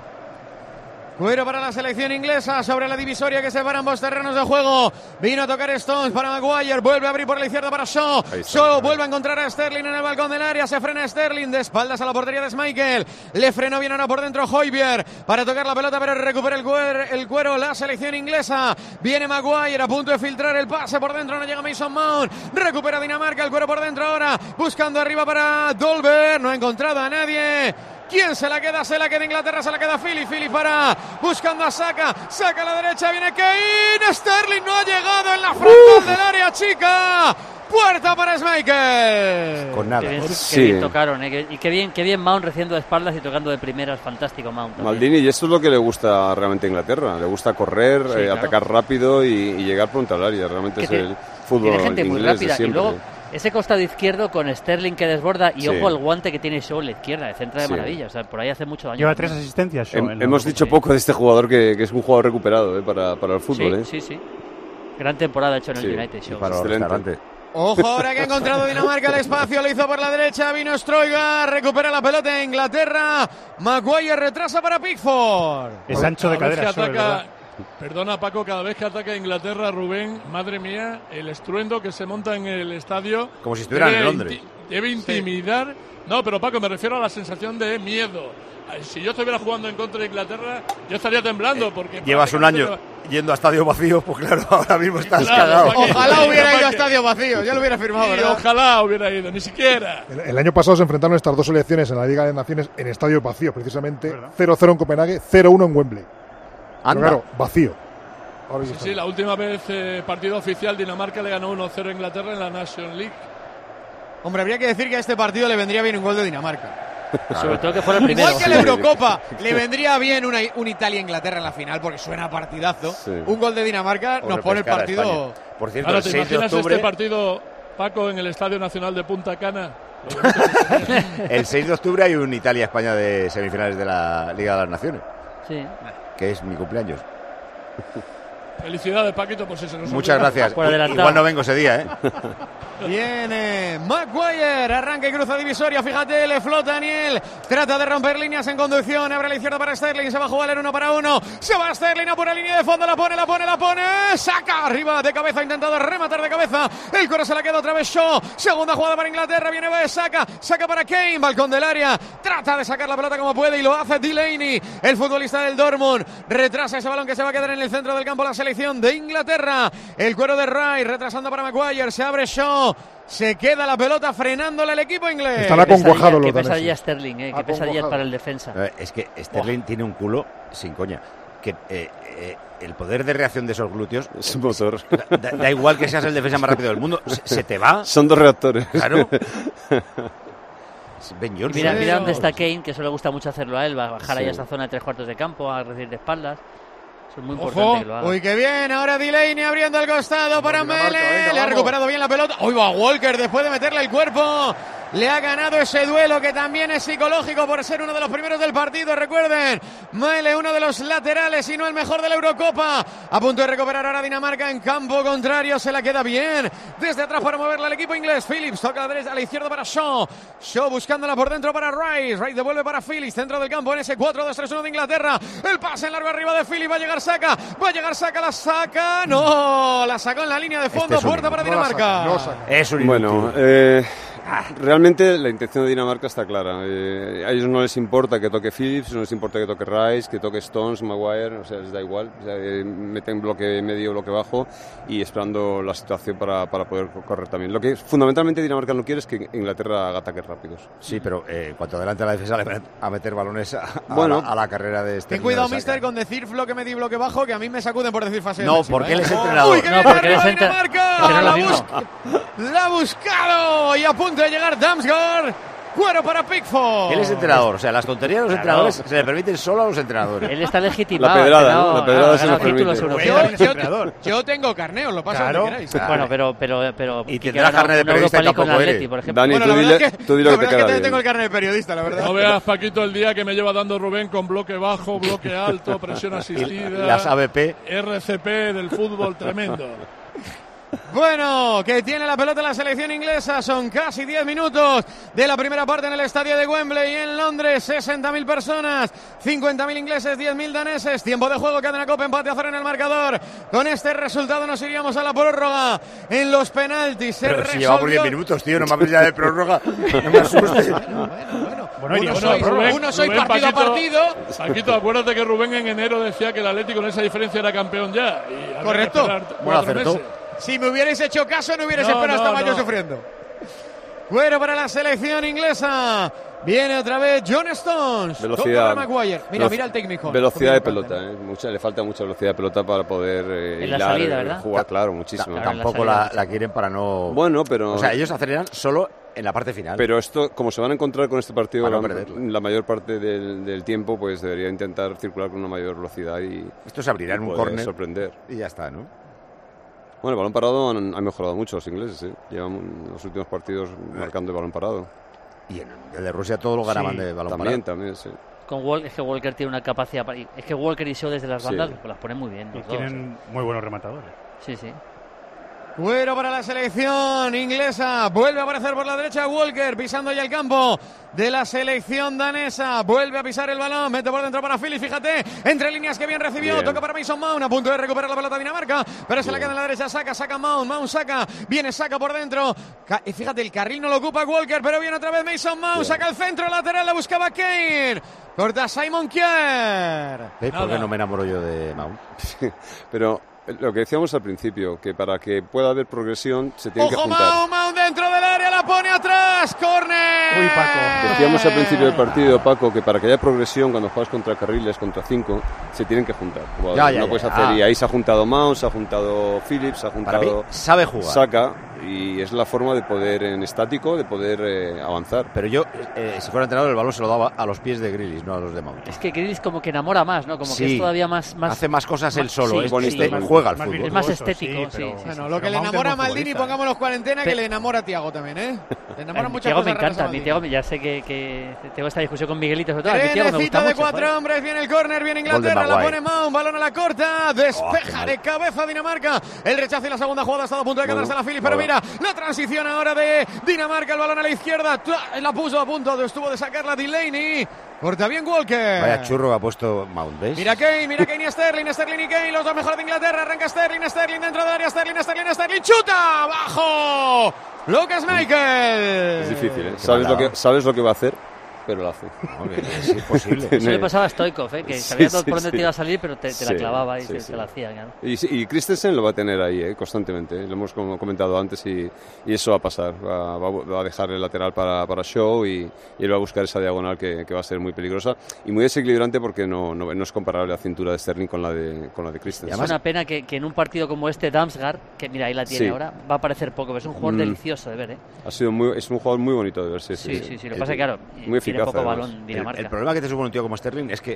Cuero para la selección inglesa sobre la divisoria que separa ambos terrenos de juego. Vino a tocar Stones para Maguire. Vuelve a abrir por la izquierda para Shaw. Shaw vuelve a encontrar a Sterling en el balcón del área. Se frena Sterling de espaldas a la portería de Schmeichel. Le frenó bien ahora por dentro Højbjerg para tocar la pelota, pero recupera el cuero la selección inglesa. Viene Maguire a punto de filtrar el pase por dentro. No llega Mason Mount. Recupera Dinamarca el cuero por dentro ahora. Buscando arriba para Dolberg. No ha encontrado a nadie. ¿Quién se la queda? Se la queda Inglaterra, se la queda Philly para buscando a Saka a la derecha, viene Kane, Sterling no ha llegado en la frontal del área chica, puerta para Schmeichel. Con nada. Qué bien tocaron, y qué bien Mount reciendo de espaldas y tocando de primeras, fantástico Mount. También. Maldini, y esto es lo que le gusta realmente a Inglaterra, le gusta correr, claro. Atacar rápido y llegar pronto al área, realmente es el fútbol tiene gente inglés muy rápida, de siempre. Y luego ese costado izquierdo con Sterling que desborda y ojo el guante que tiene Shaw a la izquierda, de centra de maravilla, o sea, por ahí hace mucho daño. Lleva 3 asistencias Shaw. Hemos dicho poco de este jugador que es un jugador recuperado para el fútbol. Sí. Gran temporada hecho en el United Shaw. Para excelente. Ojo ahora que ha encontrado Dinamarca el espacio, lo hizo por la derecha, vino Stroiga, recupera la pelota en Inglaterra, Maguire retrasa para Pickford. Es ancho de cadera. Perdona Paco, cada vez que ataca Inglaterra, Rubén, madre mía, el estruendo que se monta en el estadio. Como si estuvieran en Londres. Debe intimidar. Sí. No, pero Paco, me refiero a la sensación de miedo. Si yo estuviera jugando en contra de Inglaterra, yo estaría temblando. Porque llevas un año yendo a estadio vacío, pues claro, ahora mismo estás cagado. Ojalá hubiera ido a estadio vacío, ya lo hubiera firmado, ¿verdad? Ojalá hubiera ido, ni siquiera. El año pasado se enfrentaron estas dos selecciones en la Liga de Naciones en estadio vacío, precisamente 0-0 en Copenhague, 0-1 en Wembley. Pero claro, vacío. Sí, la última vez partido oficial Dinamarca le ganó 1-0 a Inglaterra en la National League. Hombre, habría que decir que a este partido le vendría bien un gol de Dinamarca. Claro. Sobre todo que fuera el primero. Igual que la Eurocopa, le vendría bien un Italia-Inglaterra en la final porque suena a partidazo. Sí. Un gol de Dinamarca nos pone el partido. Por cierto, ahora, ¿te imaginas este partido, Paco, en el Estadio Nacional de Punta Cana? El 6 de octubre hay un Italia-España de semifinales de la Liga de las Naciones. Sí. Que es mi cumpleaños. Felicidades, Paquito, por si se nos Muchas gracias. Igual no vengo ese día, Viene Maguire, arranca y cruza divisoria, fíjate, le flota Daniel, trata de romper líneas en conducción, abre a la izquierda para Sterling, se va a jugar el 1-1, se va Sterling a por la línea de fondo, la pone, saca arriba de cabeza, ha intentado rematar de cabeza, el coro se la queda otra vez Shaw, segunda jugada para Inglaterra, viene saca para Kane, balcón del área, trata de sacar la pelota como puede y lo hace Delaney, el futbolista del Dortmund, retrasa ese balón que se va a quedar en el centro del campo la selección de Inglaterra, el cuero de Rice, retrasando para Maguire, se abre Shaw, se queda la pelota frenándole el equipo inglés. Están acongojados los daneses. Qué pesadilla Sterling, qué pesadilla para el defensa. Es que Sterling tiene un culo sin coña. Que el poder de reacción de esos glúteos es un motor. Da igual que seas el defensa más rápido del mundo, se te va. Son dos reactores. Claro. Mira dónde está Kane, que eso le gusta mucho hacerlo a él, bajar ahí a esa zona de 3/4 de campo, a recibir de espaldas. Es muy importante que lo haga. Uy, qué bien, ahora Delaney abriendo el costado para Mele, le ha recuperado bien la pelota. Uy, va Walker después de meterle el cuerpo. Le ha ganado ese duelo que también es psicológico por ser uno de los primeros del partido. Recuerden, Mele, uno de los laterales y no el mejor de la Eurocopa. A punto de recuperar ahora Dinamarca en campo contrario. Se la queda bien. Desde atrás para moverla al equipo inglés. Phillips toca a la izquierda para Shaw. Shaw buscándola por dentro para Rice. Rice devuelve para Phillips. Centro del campo en ese 4-2-3-1 de Inglaterra. El pase en largo arriba de Phillips. Va a llegar Saka. La saca. No, la sacó en la línea de fondo. Puerta para Dinamarca. Es un bueno, Realmente la intención de Dinamarca está clara. A ellos no les importa que toque Phillips, no les importa que toque Rice, que toque Stones, Maguire, o sea, les da igual. O sea, meten bloque medio, bloque bajo y esperando la situación para poder correr también. Lo que fundamentalmente Dinamarca no quiere es que Inglaterra haga ataques rápidos. Sí, pero cuanto adelante la defensa le van a meter balones a la carrera de este. Ten cuidado, mister, con decir bloque medio y bloque bajo, que a mí me sacuden por decir fase No, porque él es entrenador. ¡Uy, qué bien la ha buscado y a punto de llegar Damsgaard. Cuero para Pickford. Él es entrenador, o sea, las tonterías de los entrenadores se le permiten solo a los entrenadores. Él está legitimado. La pedrada se lo permite. Yo tengo carné, os lo paso donde queráis. Bueno, pero y tendrás carné de periodista y tampoco eres. Por ejemplo. Dani, tú dile que te queda bien. Tengo el carné de periodista, la verdad. No veas, Paquito, el día que me lleva dando Rubén con bloque bajo, bloque alto, presión asistida. Las ABP. RCP del fútbol tremendo. Bueno, que tiene la pelota la selección inglesa. Son casi 10 minutos de la primera parte en el estadio de Wembley en Londres. 60.000 personas, 50.000 ingleses, 10.000 daneses. Tiempo de juego, Cadena COPE, empate a 0 en el marcador. Con este resultado nos iríamos a la prórroga en los penaltis. Pero si llevamos 10 minutos, tío, no me hables ya de prórroga. No me asustes. Uno soy partido Paquito, a partido. Paquito, acuérdate que Rubén en enero decía que el Atlético con esa diferencia era campeón ya. Correcto. Bueno, acertó. Si me hubierais hecho caso, no hubierais esperado hasta mayo sufriendo. Cuero para la selección inglesa. Viene otra vez John Stones. Velocidad. Maguire. Mira el técnico. Velocidad de pelota. Le falta mucha velocidad de pelota para poder en la salida, ¿verdad? jugar, claro, muchísimo. Tampoco la quieren para no... Bueno, pero... O sea, ellos aceleran solo en la parte final. Pero esto, como se van a encontrar con este partido la mayor parte del tiempo, pues debería intentar circular con una mayor velocidad y... Esto se abrirá en un córner. Sorprender. Y ya está, ¿no? Bueno, el balón parado han mejorado mucho los ingleses, ¿eh? Llevan los últimos partidos marcando el balón parado. Y en el de Rusia todos lo ganaban de balón parado. También, sí. Es que Walker tiene una capacidad... Es que Walker y Shaw desde las bandas pues las ponen muy bien. Y tienen muy buenos rematadores. Sí. Cuero para la selección inglesa. Vuelve a aparecer por la derecha Walker, pisando ya el campo de la selección danesa. Vuelve a pisar el balón, mete por dentro para Phillips, fíjate, entre líneas que bien recibió. Bien. Toca para Mason Mount, a punto de recuperar la pelota Dinamarca, pero se la queda en la derecha, saca Mount saca, viene Saka por dentro. Y fíjate, el carril no lo ocupa Walker, pero viene otra vez Mason Mount, saca el centro lateral, la buscaba Kane. Corta Simon Kjær. ¿Veis por qué no me enamoro yo de Mount? Pero... Lo que decíamos al principio, que para que pueda haber progresión se tienen que juntar. Mount dentro del área, la pone atrás, córner. Uy, Paco. Decíamos al principio del partido, Paco, que para que haya progresión cuando juegas contra carriles, contra 5, se tienen que juntar. No puedes hacer, y ahí se ha juntado Mount, se ha juntado Phillips, se ha juntado... sabe jugar. Saka, y es la forma de poder, en estático, de poder avanzar. Pero yo, si fuera entrenador, el balón se lo daba a los pies de Grealish, no a los de Mount. Es que Grealish como que enamora más, ¿no? Como que es todavía más... Hace más cosas él solo, es bonito. Juega al fútbol. Es más estético, sí. Bueno, lo que le enamora a Maldini, pongámonos cuarentena, que le enamora a Tiago también, ¿eh? Le enamora muchas cosas. Me encanta, mi Tiago, ya sé que tengo esta discusión con Miguelito, sobre todo. Trenecito de 4 hombres, viene el córner, viene Inglaterra, la pone Mount, balón a la corta, despeja de cabeza Dinamarca. El rechazo y la segunda jugada ha estado a punto de quedarse la Phillips, pero mira, la transición ahora de Dinamarca, el balón a la izquierda, la puso a punto, estuvo de sacarla Delaney. Corta bien Walker. Vaya churro que ha puesto Mount, ¿ves? Mira Kane y Sterling y Kane, los dos mejores de Inglaterra. Arranca Sterling dentro del área, Sterling, chuta, abajo. Lucas Michael. Es difícil, ¿eh? Sabes lo que va a hacer, pero lo hace. Es imposible. Eso le pasaba a Stoikov, que sabía por dónde te iba a salir, pero te la clavaba y te la hacía. Claro. Y Christensen lo va a tener ahí, constantemente. Lo hemos comentado antes y eso va a pasar. Va a dejar el lateral para Shaw y él va a buscar esa diagonal que va a ser muy peligrosa y muy desequilibrante porque no es comparable la cintura de Sterling con la de Christensen. Es una pena que en un partido como este, Damsgaard, que mira, ahí la tiene ahora, va a aparecer poco, pero es un jugador delicioso de ver. Es un jugador muy bonito de ver, sí. Lo que pasa es que, claro, muy eficaz. Poco balón Dinamarca. El problema que te supone un tío como Sterling es que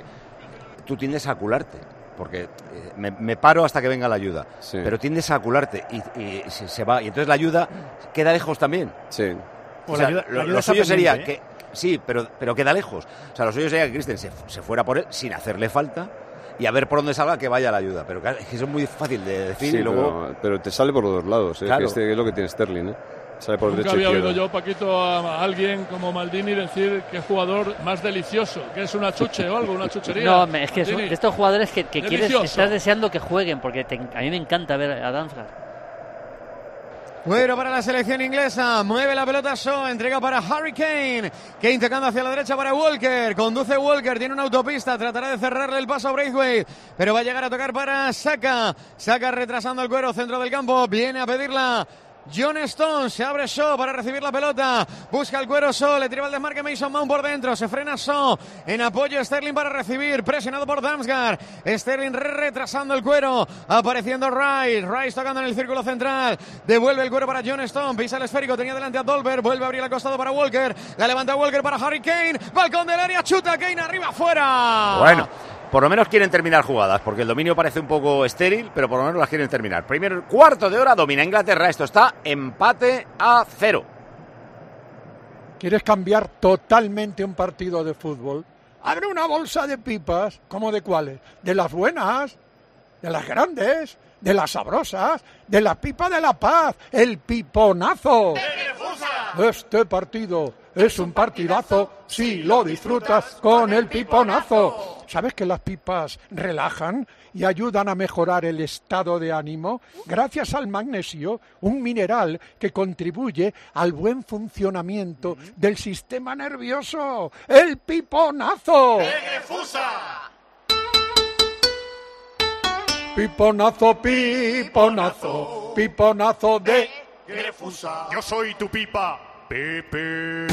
tú tiendes a acularte, porque me paro hasta que venga la ayuda, pero tiendes a acularte y se va, y entonces la ayuda queda lejos también. Sí. O sea, lo suyo sería que... Sí, pero queda lejos. O sea, lo suyo sería que Christensen se fuera por él sin hacerle falta y a ver por dónde salga que vaya la ayuda. Pero es que eso es muy fácil de decir. Sí, y luego... pero te sale por los dos lados, claro. Que es lo que tiene Sterling, Sale por Nunca había oído yo, Paquito, a alguien como Maldini decir que jugador más delicioso, que es una chuche o algo, una chuchería. No, es que son de estos jugadores que estás deseando que jueguen, porque a mí me encanta ver a Damsgaard. Cuero para la selección inglesa. Mueve la pelota Shaw. Entrega para Harry Kane. Kane tocando hacia la derecha para Walker. Conduce Walker. Tiene una autopista. Tratará de cerrarle el paso a Braithwaite. Pero va a llegar a tocar para Saka. Saka retrasando el Cuero. Centro del campo. Viene a pedirla John Stones. Se abre Shaw para recibir la pelota. Busca el Cuero Shaw. Le tira el desmarque Mason Mount por dentro. Se frena Shaw. En apoyo Sterling para recibir. Presionado por Damsgaard. Sterling retrasando el Cuero. Apareciendo Rice. Rice tocando en el círculo central. Devuelve el Cuero para John Stones. Pisa el esférico. Tenía delante a Dolberg. Vuelve a abrir el costado para Walker. La levanta Walker para Harry Kane. Balcón del área. Chuta Kane arriba afuera. Bueno. Por lo menos quieren terminar jugadas, porque el dominio parece un poco estéril, pero por lo menos las quieren terminar. Primer cuarto de hora, domina Inglaterra. Esto está empate a 0. ¿Quieres cambiar totalmente un partido de fútbol? Abre una bolsa de pipas. ¿Cómo de cuáles? De las buenas, de las grandes, de las sabrosas, de la pipa de la paz, el piponazo. Este partido es un partidazo si lo disfrutas con el piponazo. ¿Sabes que las pipas relajan y ayudan a mejorar el estado de ánimo? Gracias al magnesio, un mineral que contribuye al buen funcionamiento del sistema nervioso. ¡El piponazo! Piponazo, piponazo, piponazo de Grefusa. Yo soy tu pipa, Pepe.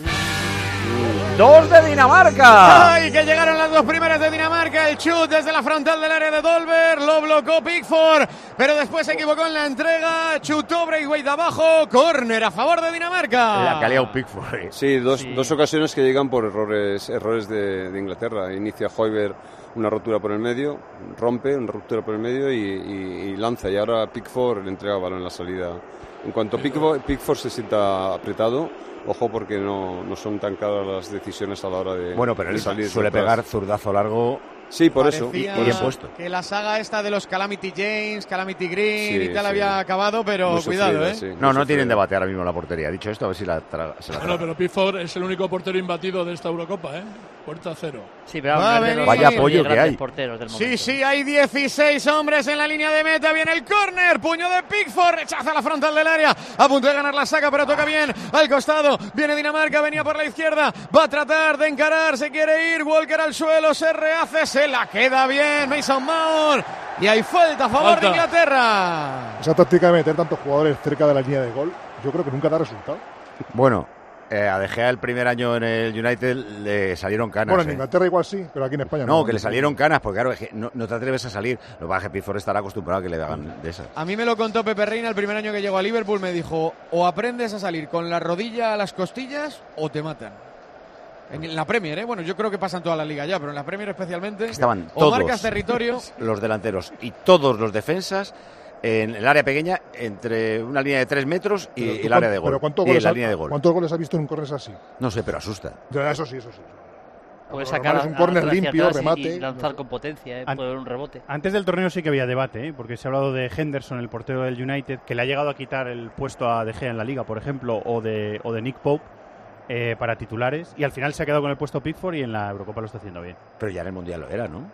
2 de Dinamarca. ¡Ay, que llegaron las dos primeras de Dinamarca! El chut desde la frontal del área de Dolberg. Lo blocó Pickford, pero después se equivocó en la entrega. Chutó Braithwaite abajo. Córner a favor de Dinamarca. La que ha liado Pickford. Sí, dos ocasiones que llegan por errores de Inglaterra. Inicia Højbjerg una rotura por el medio, rompe una ruptura por el medio y lanza. Y ahora Pickford le entrega balón en la salida. En cuanto Pickford se sienta apretado, ojo porque no son tan claras las decisiones a la hora de bueno, pero él salir. Suele pegar zurdazo largo. Sí, por Parecía eso. Bien puesto. Que la saga esta de los Calamity James, Calamity Green Sí, y tal sí. había acabado, pero Muy cuidado, sufrida, ¿eh? sí, No tienen debate ahora mismo la portería. Dicho esto, a ver si se la Bueno, traga. pero Pickford es el único portero imbatido de esta Eurocopa, ¿eh? Puerta 0. Sí, pero Va a venir. Vaya apoyo que hay. Porteros del Sí, momento. sí, hay 16 hombres en la línea de meta. Viene el córner, puño de Pickford, rechaza la frontal del área. A punto de ganar la saca, pero toca bien al costado. Viene Dinamarca, venía por la izquierda. Va a tratar de encarar, se quiere ir. Walker al suelo, se rehace, se la queda bien. Mason Mount. Y hay falta a favor de Inglaterra. Esa táctica de meter tantos jugadores cerca de la línea de gol, yo creo que nunca da resultado. Bueno, a De Gea el primer año en el United le salieron canas. Bueno, en Inglaterra igual sí, pero aquí en España no. No, que le salieron canas, porque claro, es que no te atreves a salir. Lo que pasa es que Pickford estará acostumbrado a que le hagan de esas. A mí me lo contó Pepe Reina el primer año que llegó a Liverpool. Me dijo, o aprendes a salir con la rodilla a las costillas o te matan. En la Premier, ¿eh? Bueno, yo creo que pasa en toda la liga ya, pero en la Premier especialmente. Estaban o todos marcas territorio. Los delanteros y todos los defensas en el área pequeña entre una línea de 3 metros y el área de gol. Pero ¿cuántos y goles, la línea de gol. ¿cuántos goles has visto en un córner así? No sé, pero asusta. Ya, eso sí. Puede Lo sacar normal es un córner hacia limpio, atrás remate. y lanzar con potencia, puede haber un rebote. Antes del torneo sí que había debate, porque se ha hablado de Henderson, el portero del United, que le ha llegado a quitar el puesto a De Gea en la Liga, por ejemplo, o de Nick Pope para titulares, y al final se ha quedado con el puesto Pickford y en la Eurocopa lo está haciendo bien. Pero ya en el Mundial lo era, ¿no?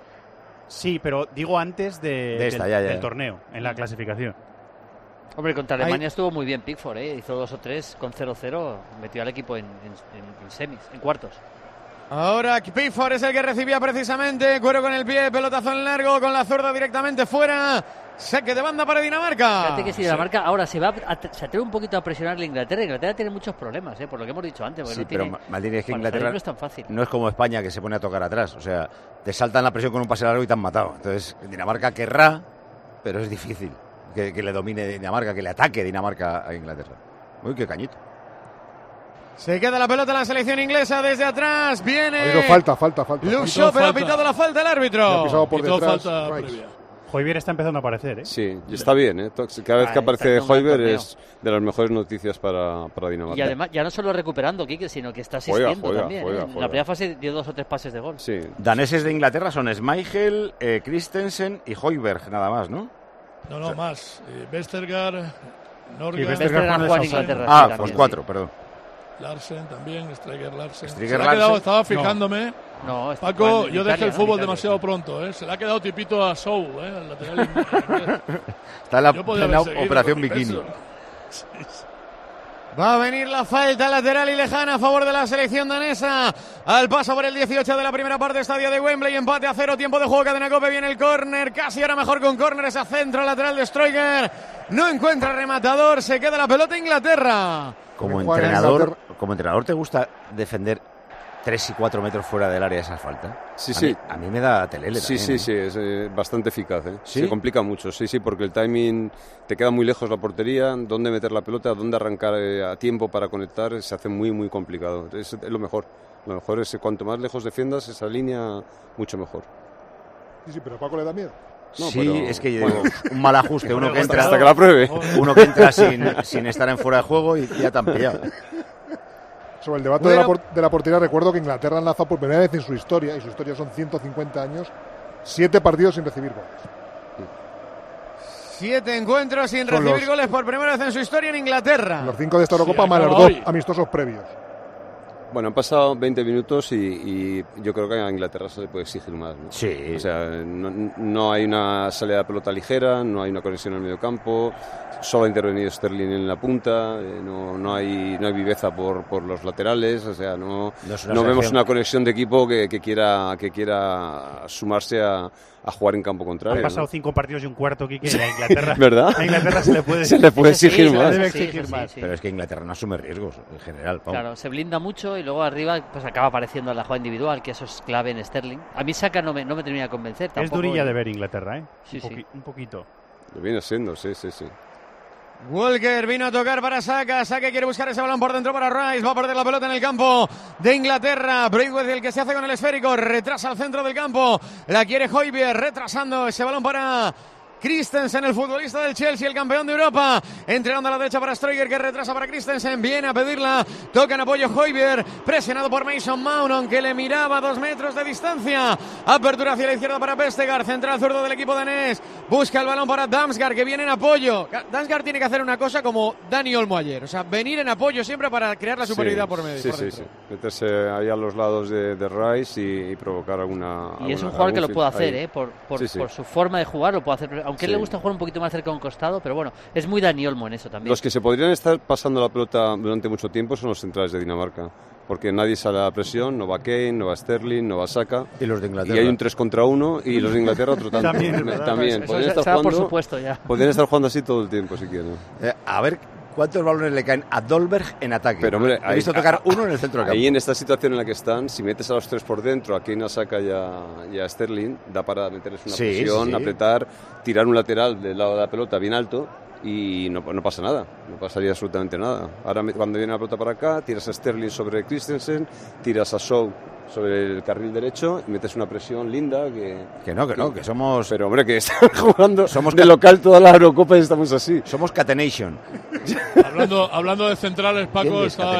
Sí, pero digo antes del torneo, en la clasificación. Hombre, contra Alemania estuvo muy bien Pickford, ¿eh? Hizo 2 o 3 con 0-0, metió al equipo en semis, en cuartos. Ahora Pickford es el que recibía precisamente. Cuero con el pie, pelotazo en largo, con la zurda directamente fuera. Saque de banda para Dinamarca. Fíjate que si Dinamarca ahora se atreve un poquito a presionar a Inglaterra. Inglaterra tiene muchos problemas, por lo que hemos dicho antes. Sí, no pero tiene, Maldini, es que Inglaterra no es tan fácil. No es como España, que se pone a tocar atrás. O sea, te saltan la presión con un pase largo y te han matado. Entonces, Dinamarca querrá, pero es difícil que le domine Dinamarca, que le ataque Dinamarca a Inglaterra. Uy, qué cañito. Se queda la pelota en la selección inglesa desde atrás. Viene. Falta. Luke Shaw, pero ha pitado la falta el árbitro. Ha pisado por detrás. Højbjerg está empezando a aparecer, ¿eh? Sí, está bien, ¿eh? Cada vez que aparece Højbjerg es de las mejores noticias para Dinamarca. Y además, ya no solo recuperando, Quique, sino que está asistiendo también. En la primera fase dio 2 o 3 pases de gol. Sí. Daneses de Inglaterra son Schmeichel, Christensen y Højbjerg, nada más, ¿no? No, más. Vestergaard, Norgard. Vestergaard juega en Inglaterra. Ah, sí, pues 4, perdón. Larsen también, Striker Larsen. Estaba fijándome. No, Paco, yo dejé el fútbol demasiado pronto, ¿eh? Se le ha quedado tipito a Shaw, al lateral inglés. Está en la operación bikini. Va a venir la falta lateral y lejana a favor de la selección danesa. Al paso por el 18 de la primera parte, estadio de Wembley, empate a 0, tiempo de juego, Cadena COPE, viene el córner, casi ahora mejor con córner, esa centro lateral de Stroiger. No encuentra rematador, se queda la pelota Inglaterra. Como entrenador, ¿te gusta defender 3 y 4 metros fuera del área esa falta? Sí. A mí me da telele también. Sí, es bastante eficaz. ¿Sí? Se complica mucho, sí, porque el timing te queda muy lejos la portería, dónde meter la pelota, dónde arrancar a tiempo para conectar, se hace muy, muy complicado. Es lo mejor. Lo mejor es cuanto más lejos defiendas esa línea, mucho mejor. Sí, pero Paco le da miedo. No, sí, pero, es que un mal ajuste, uno que entra hasta que la pruebe. Uno que entra sin estar en fuera de juego y ya te han pillado. Sobre el debate de la portería, recuerdo que Inglaterra ha lanzado por primera vez en su historia, y su historia son 150 años, 7 partidos sin recibir goles. 7 encuentros sin recibir goles por primera vez en su historia en Inglaterra. Los 5 de esta Eurocopa más los 2 amistosos previos. Bueno, han pasado 20 minutos y yo creo que a Inglaterra se le puede exigir más, ¿no? Sí. O sea, no hay una salida de pelota ligera, no hay una conexión en el medio campo, solo ha intervenido Sterling en la punta, no hay viveza por los laterales, o sea, no vemos una conexión de equipo que quiera sumarse a jugar en campo contrario. Han pasado 5 partidos y un cuarto, Quique, a Inglaterra. ¿Verdad? A Inglaterra se le puede exigir más. Debe exigir más. Pero es que Inglaterra no asume riesgos en general, Pau. Claro, se blinda mucho y luego arriba pues acaba apareciendo la jugada individual, que eso es clave en Sterling. A mí Saka no me termina de convencer tampoco. Es durilla de ver Inglaterra, ¿eh? Sí, un poquito. Lo viene siendo, sí. Walker vino a tocar para Saka. Saka quiere buscar ese balón por dentro para Rice. Va a perder la pelota en el campo de Inglaterra. Braithwaite, el que se hace con el esférico, retrasa al centro del campo. La quiere Højbjerg, retrasando ese balón para Christensen, el futbolista del Chelsea, el campeón de Europa, entregando a la derecha para Stroiger, que retrasa para Christensen, viene a pedirla, toca en apoyo Højbjerg, presionado por Mason Mount, aunque le miraba a 2 metros de distancia, apertura hacia la izquierda para Vestergaard, central zurdo del equipo danés, busca el balón para Damsgaard, que viene en apoyo. Damsgaard tiene que hacer una cosa como Dani Olmo ayer, o sea, venir en apoyo siempre para crear la superioridad por medio. Sí. Meterse ahí a los lados de Rice y provocar alguna... Y es un jugador que lo puede hacer, por su forma de jugar, lo puede hacer. Aunque le gusta jugar un poquito más cerca de un costado, pero bueno, es muy Dani Olmo en eso también. Los que se podrían estar pasando la pelota durante mucho tiempo son los centrales de Dinamarca, porque nadie sale a la presión, no va Kane, no va Sterling, no va Saka. Y los de Inglaterra. Y hay un 3 contra 1 y los de Inglaterra otro tanto. También. Podrían estar jugando, por supuesto, ya. Podrían estar jugando así todo el tiempo, si quieren. A ver cuántos balones le caen a Dolberg en ataque. Pero hombre, he visto tocar uno en el centro del campo. Ahí en esta situación en la que están, si metes a los 3 por dentro, a Kane, a Saka y a Sterling, da para meterles una presión, apretar, tirar un lateral del lado de la pelota bien alto y no pasa nada, no pasaría absolutamente nada. Ahora cuando viene la pelota para acá, tiras a Sterling sobre Christensen, tiras a Shaw sobre el carril derecho y metes una presión linda que somos... Pero hombre, que están jugando de local toda la Eurocopa y estamos así. Somos Catenation. Hablando de centrales, Paco está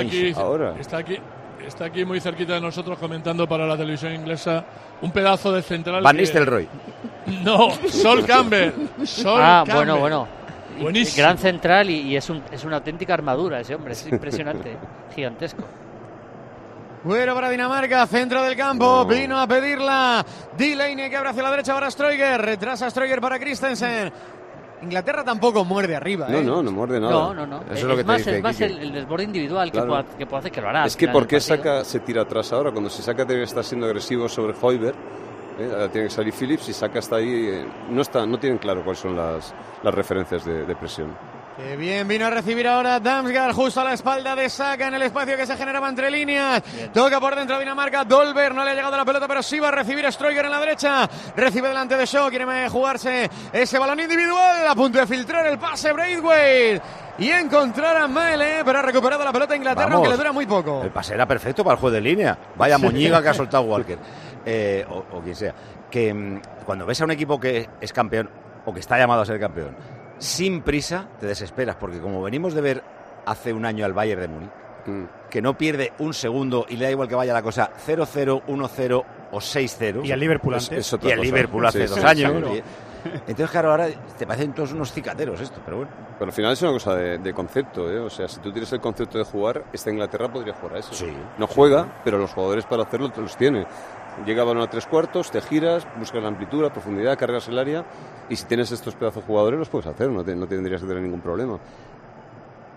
aquí muy cerquita de nosotros comentando para la televisión inglesa un pedazo de central. Van Nistelrooy. No, Sol Campbell. Campbell. Bueno. Buenísimo. Gran central y es una auténtica armadura ese hombre, es impresionante, gigantesco. Bueno para Dinamarca, centro del campo, vino a pedirla Delaney, que abre hacia la derecha para Stroiger, retrasa Stroiger para Christensen. Inglaterra tampoco muerde arriba. No muerde nada. No. Eso es lo que te dice, es más el desborde individual que puede hacer, que lo hará. Es que ¿por qué Saka se tira atrás ahora? Cuando se Saka debe estar siendo agresivo sobre Højbjerg, tiene que salir Phillips y Saka está ahí, no tienen claro cuáles son las referencias de presión. Qué bien, vino a recibir ahora Damsgaard justo a la espalda de Saka en el espacio que se generaba entre líneas. Bien. Toca por dentro Dinamarca, Dolberg, no le ha llegado la pelota, pero sí va a recibir a Stroiger en la derecha. Recibe delante de Shaw, quiere jugarse ese balón individual, a punto de filtrar el pase Braithwaite y encontrar a Maele, pero ha recuperado la pelota Inglaterra, aunque le dura muy poco. El pase era perfecto para el juego de línea. Vaya moñiga que ha soltado Walker, o quien sea. Que cuando ves a un equipo que es campeón o que está llamado a ser campeón, sin prisa te desesperas, porque como venimos de ver hace un año al Bayern de Múnich, que no pierde un segundo y le da igual que vaya la cosa 0-0, 1-0 o 6-0. Y al Liverpool antes. Y al Liverpool hace 2 años. Entonces, claro, ahora te parecen todos unos cicateros esto, pero bueno. Pero al final es una cosa de concepto, ¿eh? O sea, si tú tienes el concepto de jugar, esta Inglaterra podría jugar a eso. Sí. No juega, pero los jugadores para hacerlo los tiene. Llega balón a 3/4, te giras, buscas la amplitud, la profundidad, cargas el área y si tienes estos pedazos de jugadores los puedes hacer, no tendrías que tener ningún problema.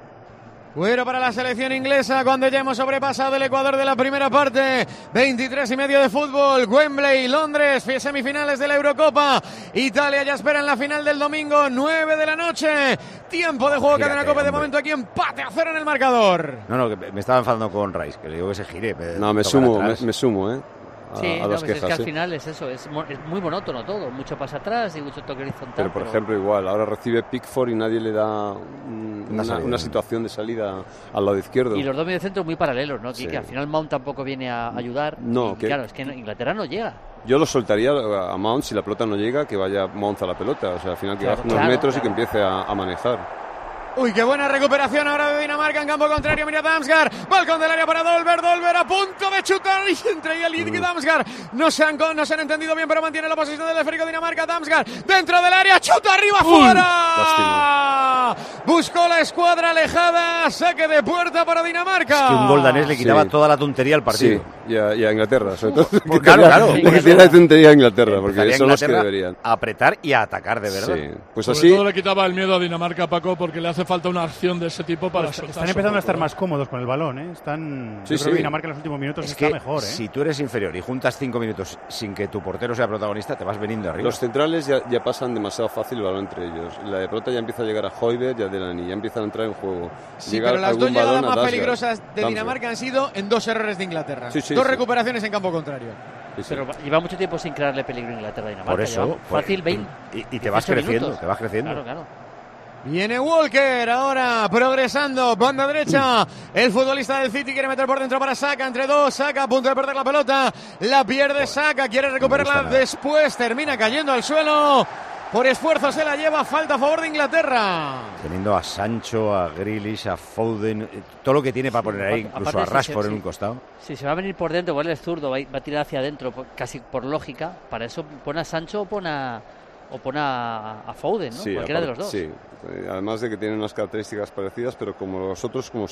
Cuero para la selección inglesa cuando ya hemos sobrepasado el Ecuador de la primera parte. 23:30 de fútbol. Wembley, Londres, semifinales de la Eurocopa. Italia ya espera en la final del domingo, 9 de la noche. Tiempo de juego, Cadena Cope. De momento aquí empate a 0 en el marcador. No, que me estaba enfadando con Rice, que le digo que se gire. No, me sumo, Sí, a dos pues quejas. es que al final es eso, es muy monótono todo, mucho pasa atrás y mucho toque horizontal. Pero por ejemplo, igual, ahora recibe Pickford y nadie le da una situación de salida al lado izquierdo. Y los dos mediocentros muy paralelos, ¿no? Sí. Que al final Mount tampoco viene a ayudar. No, y, claro, es que Inglaterra no llega. Yo lo soltaría a Mount si la pelota no llega, que vaya Mount a la pelota. O sea, al final que baje unos metros y que empiece a manejar. Uy, qué buena recuperación ahora de Dinamarca en campo contrario. Mira Damsgaard, balcón del área para Dolber a punto de chutar y entre el y Damsgaard. No se han entendido bien, pero mantiene la posición del esférico Dinamarca. Damsgaard dentro del área, chuta arriba, fuera. Buscó la escuadra alejada, saque de puerta para Dinamarca. Es que un gol danés le quitaba toda la tontería al partido. Sí, y a Inglaterra, sobre todo. Claro. Le quitaría la tontería a Inglaterra, porque son los que deberían. A apretar y a atacar, de verdad. Sí. Pues sobre todo le quitaba el miedo a Dinamarca, Paco, porque le hace falta una acción de ese tipo para soltar. Están empezando a estar más cómodos con el balón, ¿eh? Yo creo que Dinamarca en los últimos minutos está mejor, ¿eh? Si tú eres inferior y juntas 5 minutos sin que tu portero sea protagonista, te vas veniendo arriba. Los centrales ya pasan demasiado fácil el balón entre ellos. La pelota ya empieza a llegar a Hoiberg y a Delaney, ya empiezan a entrar en juego. Sí, pero las dos llegadas más peligrosas de Dinamarca han sido en dos errores de Inglaterra. Dos recuperaciones en campo contrario. Pero lleva mucho tiempo sin crearle peligro a Inglaterra a Dinamarca. Por eso. Fácil 20. Y te vas creciendo, te vas creciendo. Claro. Viene Walker ahora progresando, banda derecha. El futbolista del City quiere meter por dentro para Saka, entre dos. Saka a punto de perder la pelota. La pierde Saka, quiere recuperarla después. Termina cayendo al suelo. Por esfuerzo se la lleva, falta a favor de Inglaterra. Teniendo a Sancho, a Grealish, a Foden, todo lo que tiene para poner ahí, incluso a Rashford en un costado. Si se va a venir por dentro, igual el zurdo va a tirar hacia adentro, casi por lógica. Para eso pone a Sancho o pone a Foden, ¿no? Sí, Cualquiera de los dos. Sí, además de que tienen unas características parecidas, pero como los otros, como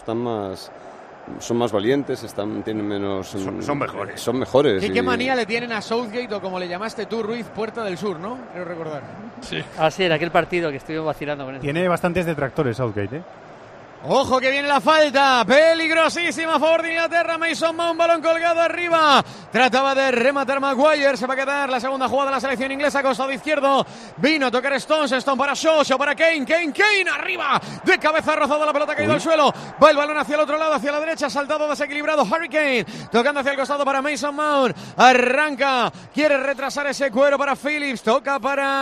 son más valientes, tienen menos... Son mejores. Son mejores. ¿Qué manía le tienen a Southgate, o como le llamaste tú, Ruiz, Puerta del Sur, ¿no? Quiero recordar. Sí. Sí, en aquel partido que estuvimos vacilando con él. Tiene bastantes detractores Southgate, ¿eh? Ojo que viene la falta, peligrosísima a favor de Inglaterra. Mason Mount, balón colgado arriba. Trataba de rematar Maguire, se va a quedar la segunda jugada de la selección inglesa, costado izquierdo. Vino a tocar Stones para Shaw, para Kane, arriba. De cabeza rozado la pelota, caído al suelo. Va el balón hacia el otro lado, hacia la derecha, saltado desequilibrado Harry Kane. Tocando hacia el costado para Mason Mount. Arranca, quiere retrasar ese cuero para Phillips. Toca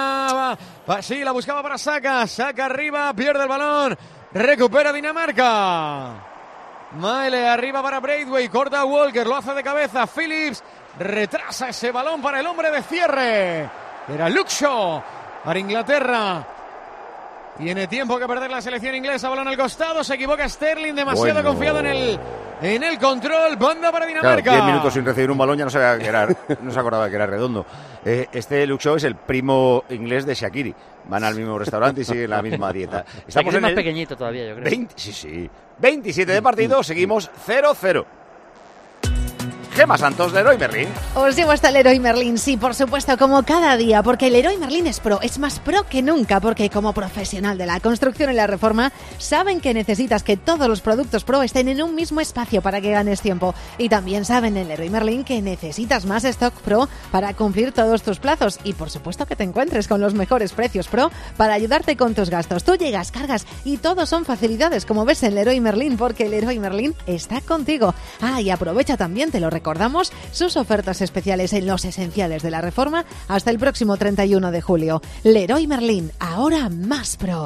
sí, la buscaba para Saka. Saka arriba, pierde el balón. Recupera Dinamarca. Maile arriba para Braithwaite. Corta a Walker. Lo hace de cabeza. Phillips retrasa ese balón para el hombre de cierre. Era Luke Shaw para Inglaterra. Tiene tiempo que perder la selección inglesa. Balón al costado. Se equivoca Sterling. Demasiado confiado en el control. Banda para Dinamarca. Claro, 10 minutos sin recibir un balón, ya no se acordaba que era redondo. Este Luke Shaw es el primo inglés de Shaqiri. Van al mismo restaurante y siguen la misma dieta. Estamos más pequeñito todavía, yo creo. 27 de partido, seguimos 0-0. Gemma Santos, Leroy Merlin. Os llevo hasta Leroy Merlin, sí, por supuesto, como cada día, porque Leroy Merlin es pro, es más pro que nunca, porque como profesional de la construcción y la reforma, saben que necesitas que todos los productos pro estén en un mismo espacio para que ganes tiempo. Y también saben en Leroy Merlin que necesitas más stock pro para cumplir todos tus plazos y por supuesto que te encuentres con los mejores precios pro para ayudarte con tus gastos. Tú llegas, cargas y todo son facilidades, como ves en Leroy Merlin, porque Leroy Merlin está contigo. Y aprovecha también, te lo recordamos, sus ofertas especiales en los esenciales de la reforma hasta el próximo 31 de julio. Leroy Merlin, ahora más pro.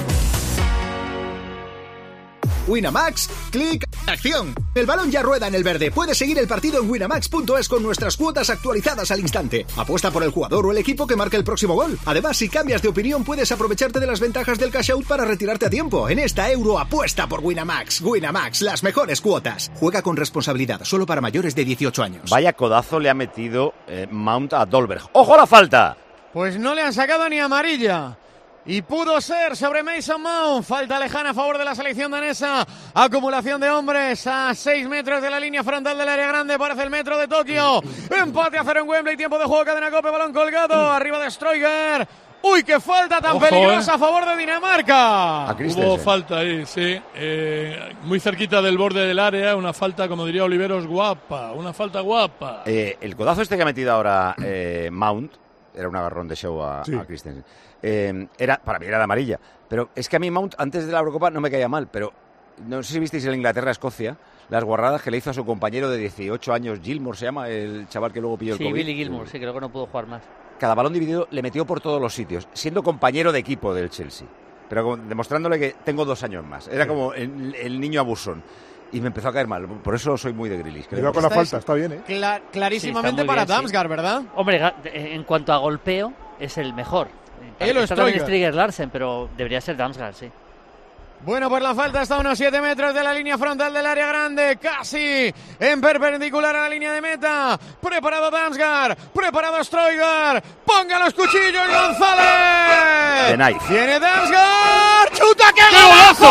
Winamax, clic, acción. El balón ya rueda en el verde. Puedes seguir el partido en winamax.es con nuestras cuotas actualizadas al instante. Apuesta por el jugador o el equipo que marque el próximo gol. Además, si cambias de opinión, puedes aprovecharte de las ventajas del cash out para retirarte a tiempo. En esta Euro, apuesta por Winamax. Winamax, las mejores cuotas. Juega con responsabilidad, solo para mayores de 18 años. Vaya codazo le ha metido Mount a Dolberg. ¡Ojo la falta! Pues no le han sacado ni amarilla. Y pudo ser sobre Mason Mount. Falta lejana a favor de la selección danesa. Acumulación de hombres a 6 metros de la línea frontal del área grande. Parece el metro de Tokio. Empate a 0 en Wembley. Tiempo de juego, Cadena Cope. Balón colgado. Arriba de Stroiger. ¡Uy, qué falta tan peligrosa a favor de Dinamarca! Hubo falta ahí, sí. Muy cerquita del borde del área, una falta, como diría Oliveros, guapa. Una falta guapa. El codazo este que ha metido ahora Mount, era un agarrón de show a Christensen. Para mí era de amarilla. Pero es que a mí Mount, antes de la Eurocopa, no me caía mal. Pero no sé si visteis en Inglaterra-Escocia las guarradas que le hizo a su compañero de 18 años, Gilmour se llama, el chaval que luego pilló el COVID. Sí, Billy Gilmour, sí, creo que no pudo jugar más. Cada balón dividido le metió por todos los sitios, siendo compañero de equipo del Chelsea. Pero demostrándole que tengo 2 años más. Era como el niño abusón. Y me empezó a caer mal. Por eso soy muy de Grealish. Cuidado con la falta, está bien, ¿eh? Clarísimamente para Damsgaard, ¿verdad? Hombre, en cuanto a golpeo, es el mejor. Está también Striger Larsen, pero debería ser Damsgaard, sí. Bueno, pues la falta está a unos 7 metros de la línea frontal del área grande, casi en perpendicular a la línea de meta. Preparado Damsgaard, preparado Striger. ¡Ponga los cuchillos, González! De Knife. ¡Tiene Damsgaard! ¡Chuta, qué golazo!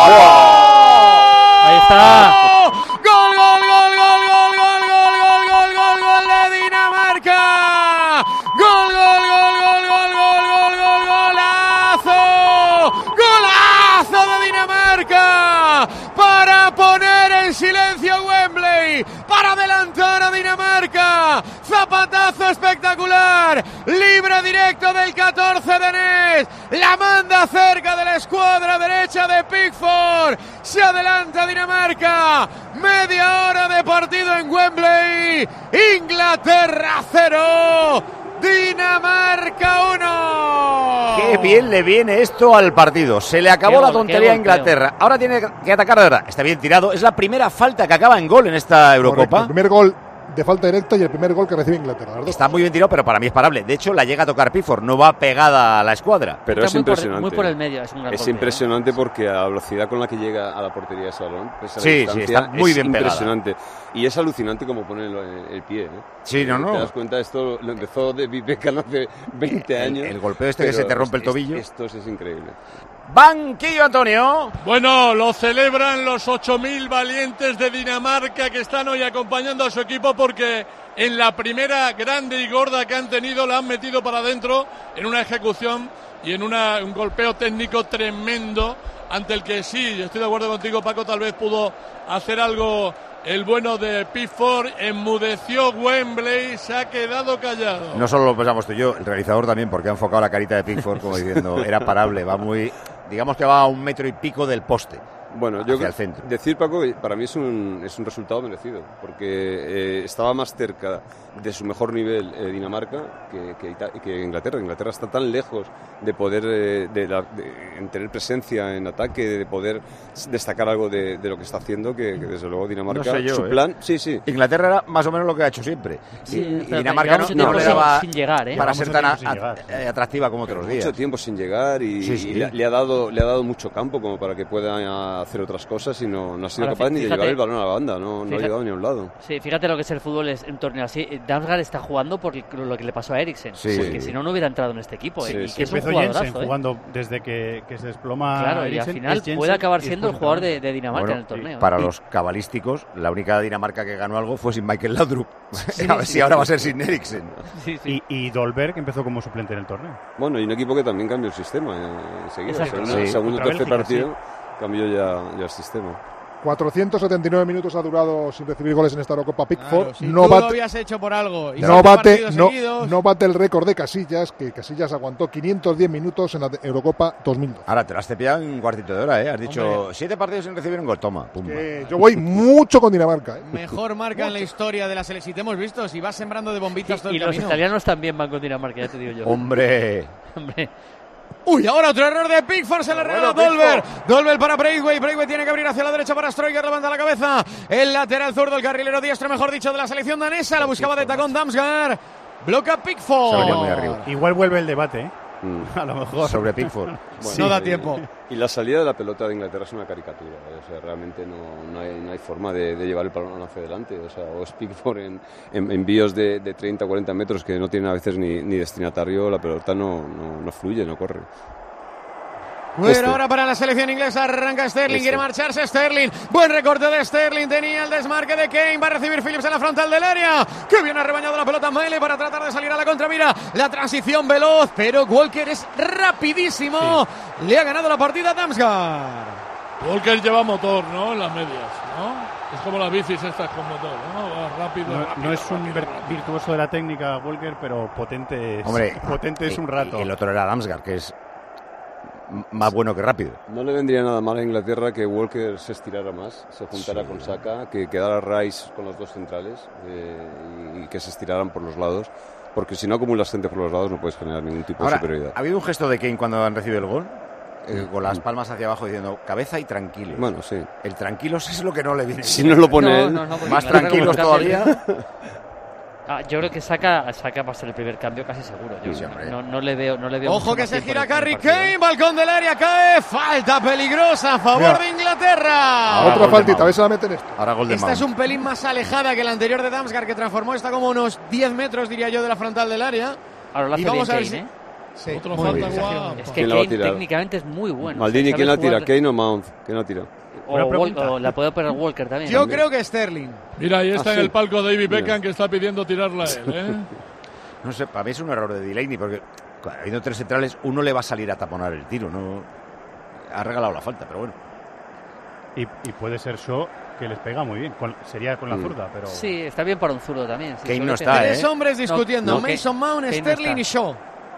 ¡Oh! Ahí está. ¡Gol, gol, gol, gol, gol, gol, gol, gol, gol, gol, gol de Dinamarca! ¡Gol, gol, gol, gol, gol, gol, gol, gol, golazo! ¡Golazo de Dinamarca! Para poner en silencio Wembley, para adelantar a Dinamarca. Zapatazo espectacular, libre directo del 14 de Ness, la manda cerca de la escuadra derecha de Pickford. Se adelanta Dinamarca, media hora de partido en Wembley. Inglaterra 0, Dinamarca 1. Qué bien le viene esto al partido. Se le acabó la tontería a Inglaterra. Ahora tiene que atacar de verdad. Está bien tirado. Es la primera falta que acaba en gol en esta Eurocopa. Correcto. El primer gol de falta directa y el primer gol que recibe Inglaterra. Está muy bien tirado, pero para mí es parable. De hecho, la llega a tocar Pickford. No va pegada a la escuadra. Pero es impresionante. Muy por el medio. Es impresionante porque a la velocidad con la que llega a la portería ese balón, sí, está muy bien pegada. Impresionante. Y es alucinante cómo pone el pie. ¿eh? Sí, no. ¿Te das cuenta? Esto lo empezó David Beckham hace 20 años. El golpeo que se te rompe el tobillo. Esto es increíble. Banquillo, Antonio. Bueno, lo celebran los 8.000 valientes de Dinamarca que están hoy acompañando a su equipo porque en la primera grande y gorda que han tenido la han metido para adentro en una ejecución y en un golpeo técnico tremendo ante el que sí, estoy de acuerdo contigo, Paco, tal vez pudo hacer algo el bueno de Pickford. Enmudeció Wembley, se ha quedado callado. No solo lo pensamos tú y yo, el realizador también, porque ha enfocado la carita de Pickford como diciendo, era parable, va muy... Digamos que va a 1 metro y pico del poste. Bueno, yo decir, Paco, para mí es un resultado merecido, porque estaba más cerca de su mejor nivel Dinamarca que Inglaterra. Inglaterra está tan lejos de poder en tener presencia en ataque, de poder destacar algo de lo que está haciendo, que desde luego Dinamarca, no sé yo, su plan, sí. Inglaterra era más o menos lo que ha hecho siempre. Sí, y Dinamarca no le daba sin llegar, para ser tan atractiva como otros días. Mucho tiempo sin llegar y le ha dado mucho campo como para que pueda hacer otras cosas y no ha sido capaz ni de llevar el balón a la banda, no ha llegado ni a un lado. Sí, fíjate lo que es el fútbol en un torneo así. Damsgaard está jugando por lo que le pasó a Eriksen, porque si no hubiera entrado en este equipo. Y que es un jugadorazo, jugando desde que se desploma. Claro, Eriksen, y al final puede acabar siendo el jugador de Dinamarca en el torneo. Para los cabalísticos, la única Dinamarca que ganó algo fue sin Michael Laudrup. A ver si ahora va a ser sin Eriksen. Y Dolberg empezó como suplente en el torneo. Bueno, y un equipo que también cambió el sistema enseguida. Segundo o tercer partido cambió ya el sistema. 479 minutos ha durado sin recibir goles en esta Eurocopa Pickford. Claro, si tú lo habías hecho por algo. Y no bate el récord de Casillas, que Casillas aguantó 510 minutos en la Eurocopa 2012. Ahora te lo has cepillado en un cuartito de hora, ¿eh? Has dicho 7 partidos sin recibir un gol. Toma, pumba. Yo voy mucho con Dinamarca. Mejor marca en la historia de la selección. Te hemos visto, si vas sembrando de bombitas todo el camino. Y los italianos también van con Dinamarca, ya te digo yo. ¡Hombre! Uy, ahora otro error de Pickford, se le regala Dolberg. Dolberg para Braithwaite. Braithwaite tiene que abrir hacia la derecha para Striker, levanta la cabeza. El lateral zurdo, el carrilero diestro, mejor dicho, de la selección danesa. La buscaba de tacón Damsgaard. Bloca Pickford. Se venía muy arriba. Igual vuelve el debate, ¿eh? A lo mejor. Sobre Pickford. Bueno, no da tiempo. Y la salida de la pelota de Inglaterra es una caricatura. O sea, realmente no hay forma de llevar el balón hacia adelante. O sea, o es Pickford en envíos de 30 o 40 metros que no tienen a veces ni destinatario. La pelota no fluye, no corre. Bueno, ahora para la selección inglesa arranca Sterling, quiere marcharse Sterling, buen recorte de Sterling, tenía el desmarque de Kane, va a recibir Phillips en la frontal del área, que viene arrebañado la pelota Miley para tratar de salir a la contra, mira, la transición veloz, pero Walker es rapidísimo, le ha ganado la partida a Damsgaard. Walker lleva motor, ¿no? En las medias, ¿no? Es como las bicis estas con motor, ¿no? Va rápido. No es un virtuoso de la técnica Walker, pero potente es, Hombre, potente es un rato. Y el otro era Damsgaard, que es más bueno que rápido. No le vendría nada mal a Inglaterra que Walker se estirara más, se juntara con Saka, que quedara Rice con los dos centrales y que se estiraran por los lados, porque si no acumulas gente por los lados no puedes generar ningún tipo de superioridad. ¿Ha habido un gesto de Kane cuando han recibido el gol? Con las palmas hacia abajo diciendo cabeza y tranquilos. Bueno, sí. El tranquilos es lo que no le viene. Si no lo pone él. Más tranquilos todavía. Yo creo que Saka va a ser el primer cambio casi seguro. No le veo. Ojo que se gira Harry Kane, balcón del área, cae, falta peligrosa a favor de Inglaterra. Otra faltita, a ver si la meten esto. Ahora gol de Esta es un pelín más alejada que la anterior de Damsgaard, que transformó esta como unos 10 metros, diría yo, de la frontal del área. Ahora lo hace bien Kane, Sí, otro falta guapo. Es que Kane técnicamente es muy bueno. Maldini, ¿quién la tira? ¿Kane o Mount? ¿Quién la tira? O la puede operar Walker también. Yo creo que Sterling. Mira, ahí está en el palco David Beckham, que está pidiendo tirarla a él, No sé, para mí es un error de Delaney, porque habiendo tres centrales, uno le va a salir a taponar el tiro. No ha regalado la falta, pero bueno. Y puede ser Shaw, que les pega muy bien. Sería con la zurda, pero... Sí, está bien para un zurdo también. Sí, Kane no está, Tres hombres discutiendo, Mason Mount, Kane Sterling no y Shaw.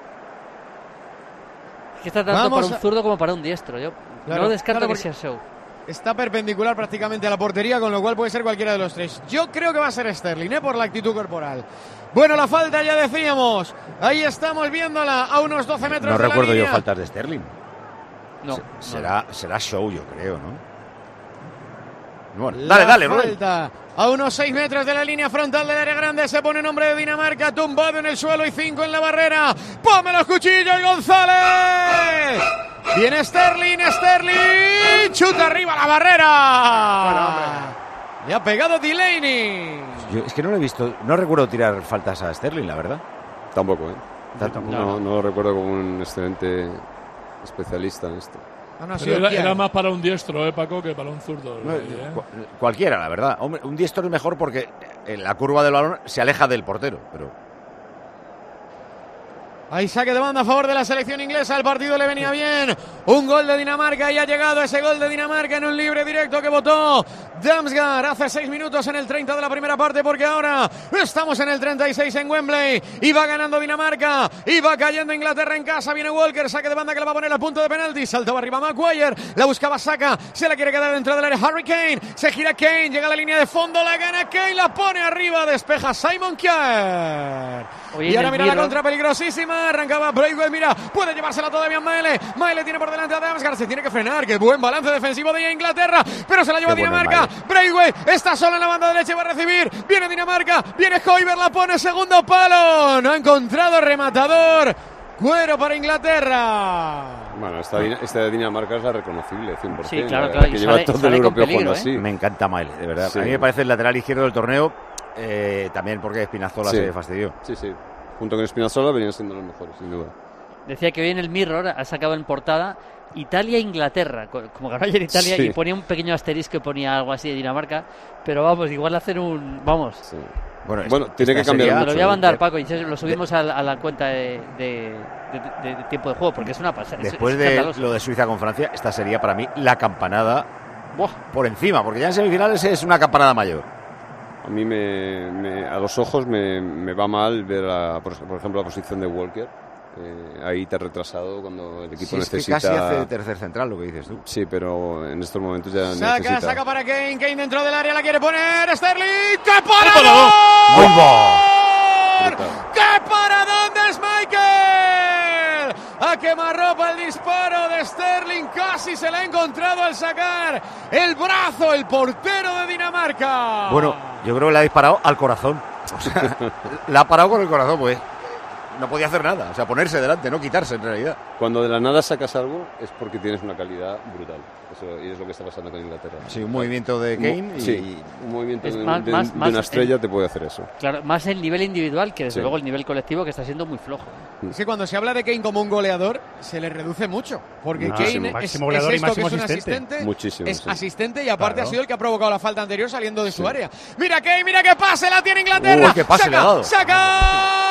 Es que está tanto para un zurdo como para un diestro. Yo no descarto que sea Shaw. Está perpendicular prácticamente a la portería, con lo cual puede ser cualquiera de los tres. Yo creo que va a ser Sterling, por la actitud corporal. Bueno, la falta ya decíamos. Ahí estamos viéndola a unos 12 metros de la línea. No recuerdo yo faltas de Sterling. No. Será Shaw, yo creo, ¿no? Bueno, dale, falta a unos 6 metros de la línea frontal del área grande. Se pone nombre de Dinamarca, tumbado en el suelo y 5 en la barrera. ¡Ponme los cuchillos, González! Viene Sterling, chuta arriba la barrera. Le ha pegado Delaney. Yo es que no lo he visto, no recuerdo tirar faltas a Sterling, la verdad. Tampoco, No lo recuerdo como un excelente especialista en esto. Era más para un diestro, Paco, que para un zurdo. Cualquiera, la verdad. Hombre, un diestro es mejor porque en la curva del balón se aleja del portero, pero... Hay saque de banda a favor de la selección inglesa. El partido le venía bien. Un gol de Dinamarca y ha llegado ese gol de Dinamarca en un libre directo que votó Damsgaard hace 6 minutos en el 30 de la primera parte, porque ahora estamos en el 36 en Wembley y va ganando Dinamarca y va cayendo Inglaterra en casa. Viene Walker, saque de banda que la va a poner al punto de penalti. Saltaba arriba Maguire, la buscaba Saka, se la quiere quedar dentro del área Harry Kane, se gira Kane, llega a la línea de fondo, la gana Kane, la pone arriba, despeja Simon Kjaer. Y ahora mira la contra peligrosísima. Arrancaba Braithwaite, mira, puede llevársela todavía Maele tiene por delante a Damsgaard, se tiene que frenar, qué buen balance defensivo de Inglaterra, pero se la lleva Dinamarca. Braithwaite está sola en la banda derecha y va a recibir, viene Dinamarca, viene Højbjerg, la pone segundo palo, no ha encontrado rematador. Cuero para Inglaterra. Bueno, esta de Dinamarca es la reconocible, 100%. Sí, claro. Que lleva todo el europeo jugando así. Me encanta Maele, de verdad. Sí. A mí me parece el lateral izquierdo del torneo, también porque Spinazzola se fastidió. Sí. Junto con Spinazzola venían siendo los mejores, sin duda. Decía que hoy en el Mirror ha sacado en portada Italia-Inglaterra, como ganó ayer Italia, y ponía un pequeño asterisco que ponía algo así de Dinamarca, pero vamos, igual hacer un... Vamos. Sí. Bueno, tiene que cambiar mucho. Te lo voy a mandar, Paco, y lo subimos a la cuenta de tiempo de juego, porque es una pasada. Después de lo de Suiza con Francia, esta sería para mí la campanada por encima, porque ya en semifinales es una campanada mayor. A mí a los ojos me va mal ver, por ejemplo, la posición de Walker. Ahí te ha retrasado cuando el equipo necesita... Es que casi hace tercer central, lo que dices tú. Sí, pero en estos momentos ya necesita... Saca para Kane dentro del área, la quiere poner Sterling. ¡Qué paradón! ¡Qué paradón de Schmeichel! A quemarropa el disparo de Sterling, casi se le ha encontrado al sacar el brazo el portero de Dinamarca. Bueno, yo creo que le ha disparado al corazón. O sea, la ha parado con el corazón, pues. No podía hacer nada, o sea, ponerse delante, no quitarse en realidad. Cuando de la nada sacas algo es porque tienes una calidad brutal. Y es lo que está pasando con Inglaterra. Sí, un movimiento de Kane y Un movimiento Es de más una estrella te puede hacer eso. Claro, más el nivel individual que desde Sí. luego el nivel colectivo, que está siendo muy flojo. Es que cuando se habla de Kane como un goleador, se le reduce mucho. Porque Muchísimo. Kane Máximo es goleador y esto, que máximo es un asistente. asistente. Muchísimo, Es sí. asistente y aparte Claro. ha sido el que ha provocado la falta anterior saliendo de su área. Mira Kane, mira qué pase, la tiene Inglaterra. Uy, qué pase le ha dado. Saca.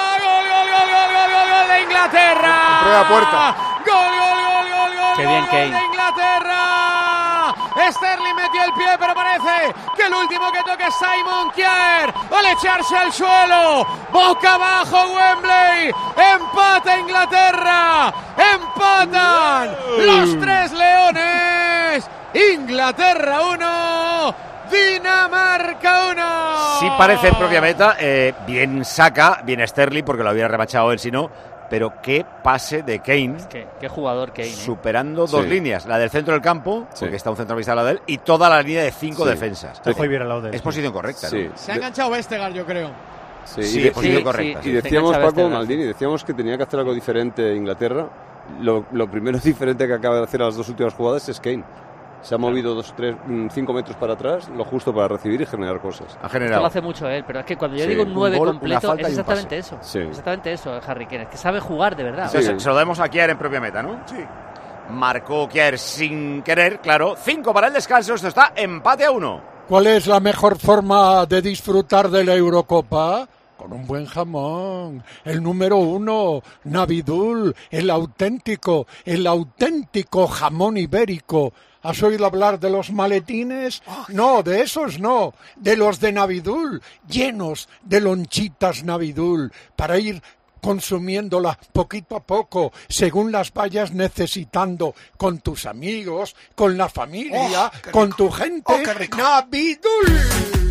Gol de Inglaterra. Prueba puerta. Gol Qué bien, Kane. de Inglaterra. Sterling metió el pie, pero parece que el último que toque es Simon Kjaer. Al echarse al suelo, boca abajo Wembley. Empata Inglaterra. Empatan los tres leones. Inglaterra 1, Dinamarca 1. Sí parece en propia meta, bien Saka, bien Sterling, porque lo había remachado él si no, pero qué pase de Kane. Qué jugador Kane. Superando dos Sí. líneas, la del centro del campo, Sí. porque está un centrocampista al lado de él, y toda la línea de 5 Sí. defensas. Ojo, y bien al lado de él. Es posición correcta, ¿no? Sí. Se ha enganchado Vestergaard, yo creo. Sí, Sí, y, de- posición y- correcta, y sí. decíamos, Se engancha Paco Vestergaard. Maldini, decíamos que tenía que hacer algo diferente Inglaterra. Lo primero diferente que acaba de hacer a las dos últimas jugadas es Kane. Se ha movido 5 metros para atrás, lo justo para recibir y generar cosas. Ha Esto generado. lo hace mucho él, pero es que cuando yo Sí. digo un 9 Un gol, una completo falta es y un exactamente pase. eso. Sí. Exactamente eso, Harry Kane, es que sabe jugar de verdad. Sí. Se lo damos a Kjaer en propia meta, ¿no? Sí. Marcó Kjaer sin querer, claro. 5 para el descanso, esto está empate a 1. ¿Cuál es la mejor forma de disfrutar de la Eurocopa? Con un buen jamón. El número 1, Navidul, el auténtico jamón ibérico. ¿Has oído hablar de los maletines? No, de esos no, de los de Navidul, llenos de lonchitas Navidul, para ir consumiéndola poquito a poco, según las vayas necesitando, con tus amigos, con la familia, con tu gente. Navidul.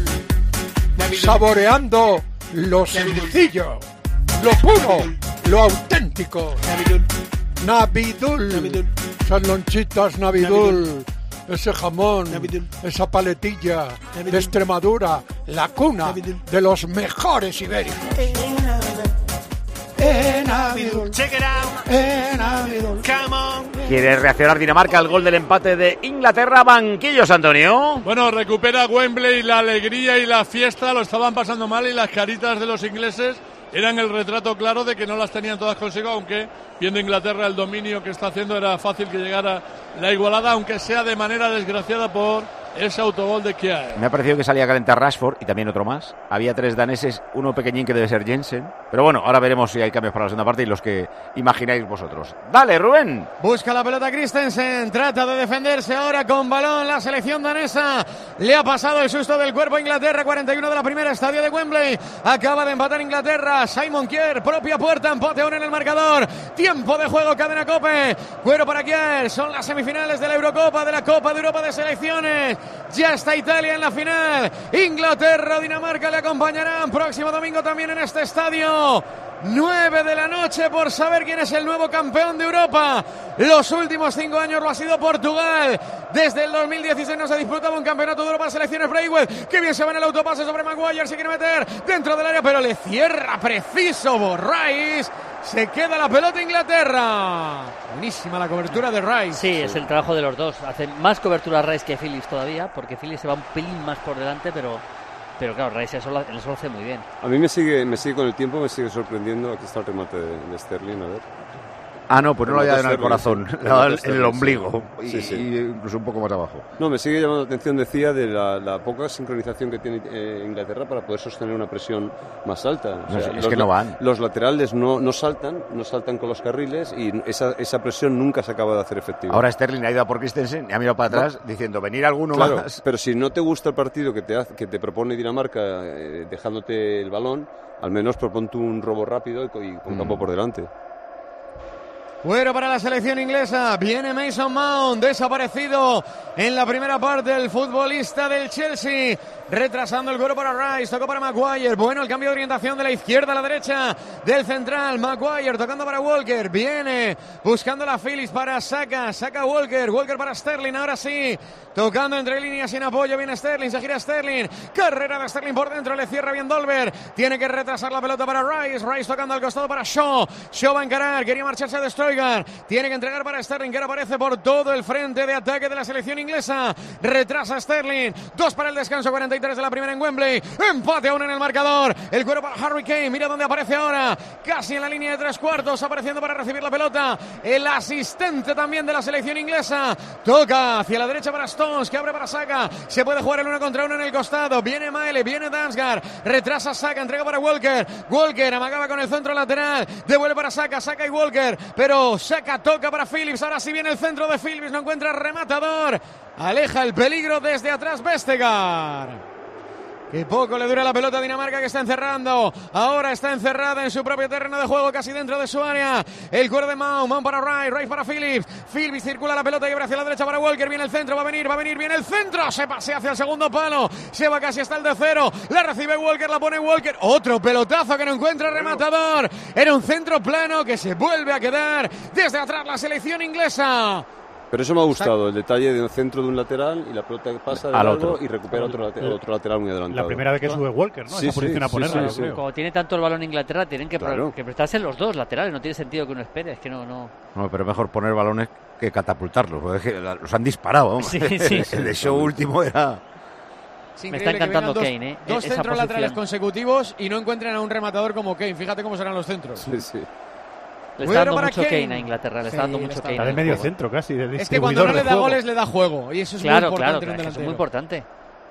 Saboreando lo sencillo, lo puro, lo auténtico. Navidul. Esas lonchitas Navidul. Ese jamón, esa paletilla de Extremadura, la cuna de los mejores ibéricos. Navidul. Navidul. ¿Quiere reaccionar Dinamarca al gol del empate de Inglaterra? Banquillos, Antonio. Bueno, recupera Wembley la alegría y la fiesta, lo estaban pasando mal y las caritas de los ingleses eran el retrato claro de que no las tenían todas consigo, aunque viendo Inglaterra el dominio que está haciendo era fácil que llegara la igualada, aunque sea de manera desgraciada por ese autogol de Kjaer. Me ha parecido que salía a calentar Rashford y también otro más. Había 3 daneses, uno pequeñín que debe ser Jensen. Pero bueno, ahora veremos si hay cambios para la segunda parte y los que imagináis vosotros. Dale, Rubén. Busca la pelota Christensen, trata de defenderse ahora con balón la selección danesa. Le ha pasado el susto del cuerpo a Inglaterra, 41 de la primera, estadio de Wembley. Acaba de empatar Inglaterra, Simon Kjaer, propia puerta, empate aún en el marcador. Tiempo de juego, cadena COPE. Cuero para Kjaer, son las semifinales de la Eurocopa, de la Copa de Europa de Selecciones. Ya está Italia en la final. Inglaterra, Dinamarca le acompañarán próximo domingo también en este estadio. 9 de la noche por saber quién es el nuevo campeón de Europa. Los últimos 5 años lo ha sido Portugal. Desde el 2016 no se disputaba un campeonato de Europa de selecciones. Braithwaite, que bien se va en el autopase sobre Maguire, se quiere meter dentro del área, pero le cierra preciso Rice. Se queda la pelota Inglaterra. Buenísima la cobertura de Rice. Sí, es el trabajo de los dos. Hace más cobertura Rice que Phillips todavía, porque Phillips se va un pelín más por delante, pero claro, Rice eso lo hace muy bien. A mí me sigue con el tiempo, me sigue sorprendiendo. Aquí está el remate de Sterling, a ver. Ah, no, pues no lo había dado en el corazón, le ha dado en el ombligo, sí, sí. y incluso un poco más abajo. No, me sigue llamando la atención, decía, de la poca sincronización que tiene Inglaterra para poder sostener una presión más alta. O sea, es que no van. Los laterales no saltan con los carriles y esa presión nunca se acaba de hacer efectiva. Ahora Sterling ha ido a por Christensen y ha mirado para atrás diciendo, venir alguno claro, más. Pero si no te gusta el partido que te propone Dinamarca dejándote el balón, al menos proponte un robo rápido y con campo por delante. Bueno, para la selección inglesa viene Mason Mount, desaparecido en la primera parte, el futbolista del Chelsea, retrasando el cuero para Rice, tocó para Maguire, bueno el cambio de orientación de la izquierda a la derecha del central, Maguire tocando para Walker, viene buscando la Phillips para Saka Walker para Sterling, ahora sí, tocando entre líneas sin apoyo, viene Sterling, se gira Sterling, carrera de Sterling por dentro, le cierra bien Dolber, tiene que retrasar la pelota para Rice tocando al costado para Shaw va a encarar, quería marcharse de Stroygar, tiene que entregar para Sterling, que ahora aparece por todo el frente de ataque de la selección inglesa, retrasa Sterling, 2 para el descanso, 41 43 de la primera en Wembley. Empate aún en el marcador. El cuero para Harry Kane. Mira dónde aparece ahora. Casi en la línea de 3/4. Apareciendo para recibir la pelota. El asistente también de la selección inglesa. Toca hacia la derecha para Stones, que abre para Saka. Se puede jugar el 1 contra 1 en el costado. Viene Maele, viene Damsgaard. Retrasa Saka, entrega para Walker. Walker amagaba con el centro lateral. Devuelve para Saka, Saka y Walker. Pero Saka toca para Phillips. Ahora sí viene el centro de Phillips. No encuentra rematador. Aleja el peligro desde atrás Vestergaard. Que poco le dura la pelota a Dinamarca, que está encerrando. Ahora está encerrada en su propio terreno de juego, casi dentro de su área. El cuero de Mount para Wright para Phillips. Phillips circula la pelota y abre hacia la derecha para Walker. Viene el centro, va a venir, viene el centro. Se pasea hacia el segundo palo. Se va casi hasta el de cero. La recibe Walker, la pone Walker. Otro pelotazo que no encuentra rematador. Era un centro plano que se vuelve a quedar desde atrás la selección inglesa. Pero eso me ha gustado, el detalle del centro de un lateral y la pelota que pasa de largo y recupera otro lateral muy adelantado. La primera vez que sube Walker, ¿no? Sí, Como tiene tanto el balón Inglaterra, tienen que prestarse los dos laterales. No tiene sentido que uno espere, es que no. No, pero mejor poner balones que catapultarlos, porque es que los han disparado. Vamos. Sí. El de show último era... Me está encantando Kane, ¿eh? Dos centros laterales consecutivos y no encuentran a un rematador como Kane. Fíjate cómo serán los centros. Sí. Le está dando mucho Kane a Inglaterra, le está dando mucho Kane. Está de medio centro casi, de distribuidor. Es que cuando no le da goles le da juego y eso es muy importante en un delantero. Es muy importante.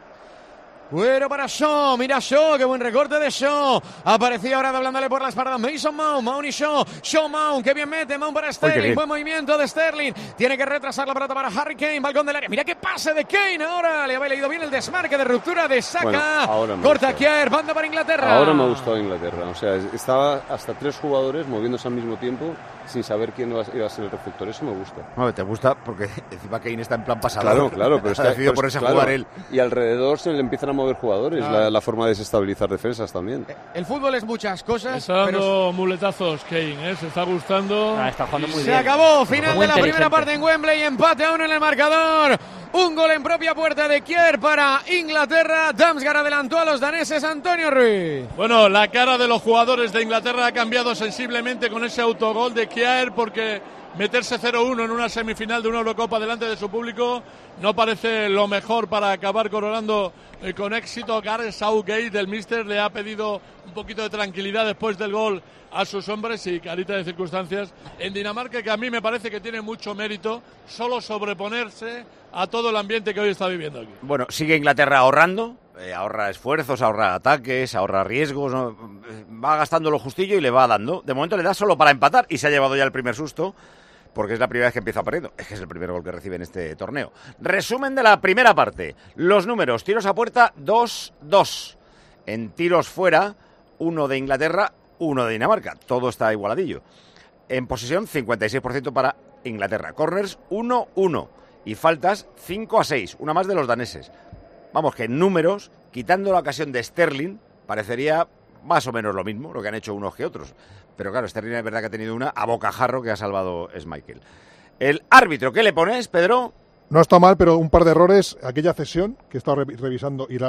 Bueno para Shaw, mira Shaw, qué buen recorte de Shaw. Aparecía ahora doblándole por la espalda Mason Mount y Shaw. Shaw Mount, qué bien mete, Mount para Sterling, buen movimiento de Sterling. Tiene que retrasar la pelota para Harry Kane, balcón del área. Mira qué pase de Kane ahora, le había leído bien el desmarque de ruptura de Saka. Corta Kjaer, banda para Inglaterra. Ahora me ha gustado Inglaterra, o sea, estaba hasta 3 jugadores moviéndose al mismo tiempo sin saber quién iba a ser el receptor, eso me gusta. No, te gusta porque encima Kane está en plan pasado. Claro, pero está decidido ponerse a jugar él. Y alrededor se le empiezan a mover jugadores, la forma de desestabilizar defensas también. El fútbol es muchas cosas. Está dando muletazos Kane, se está gustando. Está jugando muy bien. Se acabó, final de la primera parte en Wembley, empate a 1 en el marcador. Un gol en propia puerta de Kjaer para Inglaterra. Damsgaard adelantó a los daneses. Antonio Ruiz. Bueno, la cara de los jugadores de Inglaterra ha cambiado sensiblemente con ese autogol de Kjaer, porque meterse 0-1 en una semifinal de una Eurocopa delante de su público no parece lo mejor para acabar coronando con éxito. Gareth Southgate, el míster, le ha pedido un poquito de tranquilidad después del gol a sus hombres y carita de circunstancias en Dinamarca, que a mí me parece que tiene mucho mérito solo sobreponerse a todo el ambiente que hoy está viviendo aquí. Bueno, sigue Inglaterra ahorrando, ahorra esfuerzos, ahorra ataques, ahorra riesgos, ¿no? Va gastando lo justillo y le va dando. De momento le da solo para empatar y se ha llevado ya el primer susto, porque es la primera vez que empieza perdiendo. Es que es el primer gol que recibe en este torneo. Resumen de la primera parte. Los números: tiros a puerta 2-2. En tiros fuera, 1 de Inglaterra, 1 de Dinamarca. Todo está igualadillo. En posesión, 56% para Inglaterra. Corners, 1-1. Y faltas, 5-6. Una más de los daneses. Vamos, que en números, quitando la ocasión de Sterling, parecería más o menos lo mismo, lo que han hecho unos que otros. Pero claro, Sterling es verdad que ha tenido una a bocajarro que ha salvado Schmeichel. El árbitro, ¿qué le pones, Pedro? No está mal, pero un par de errores. Aquella cesión que he estado revisando y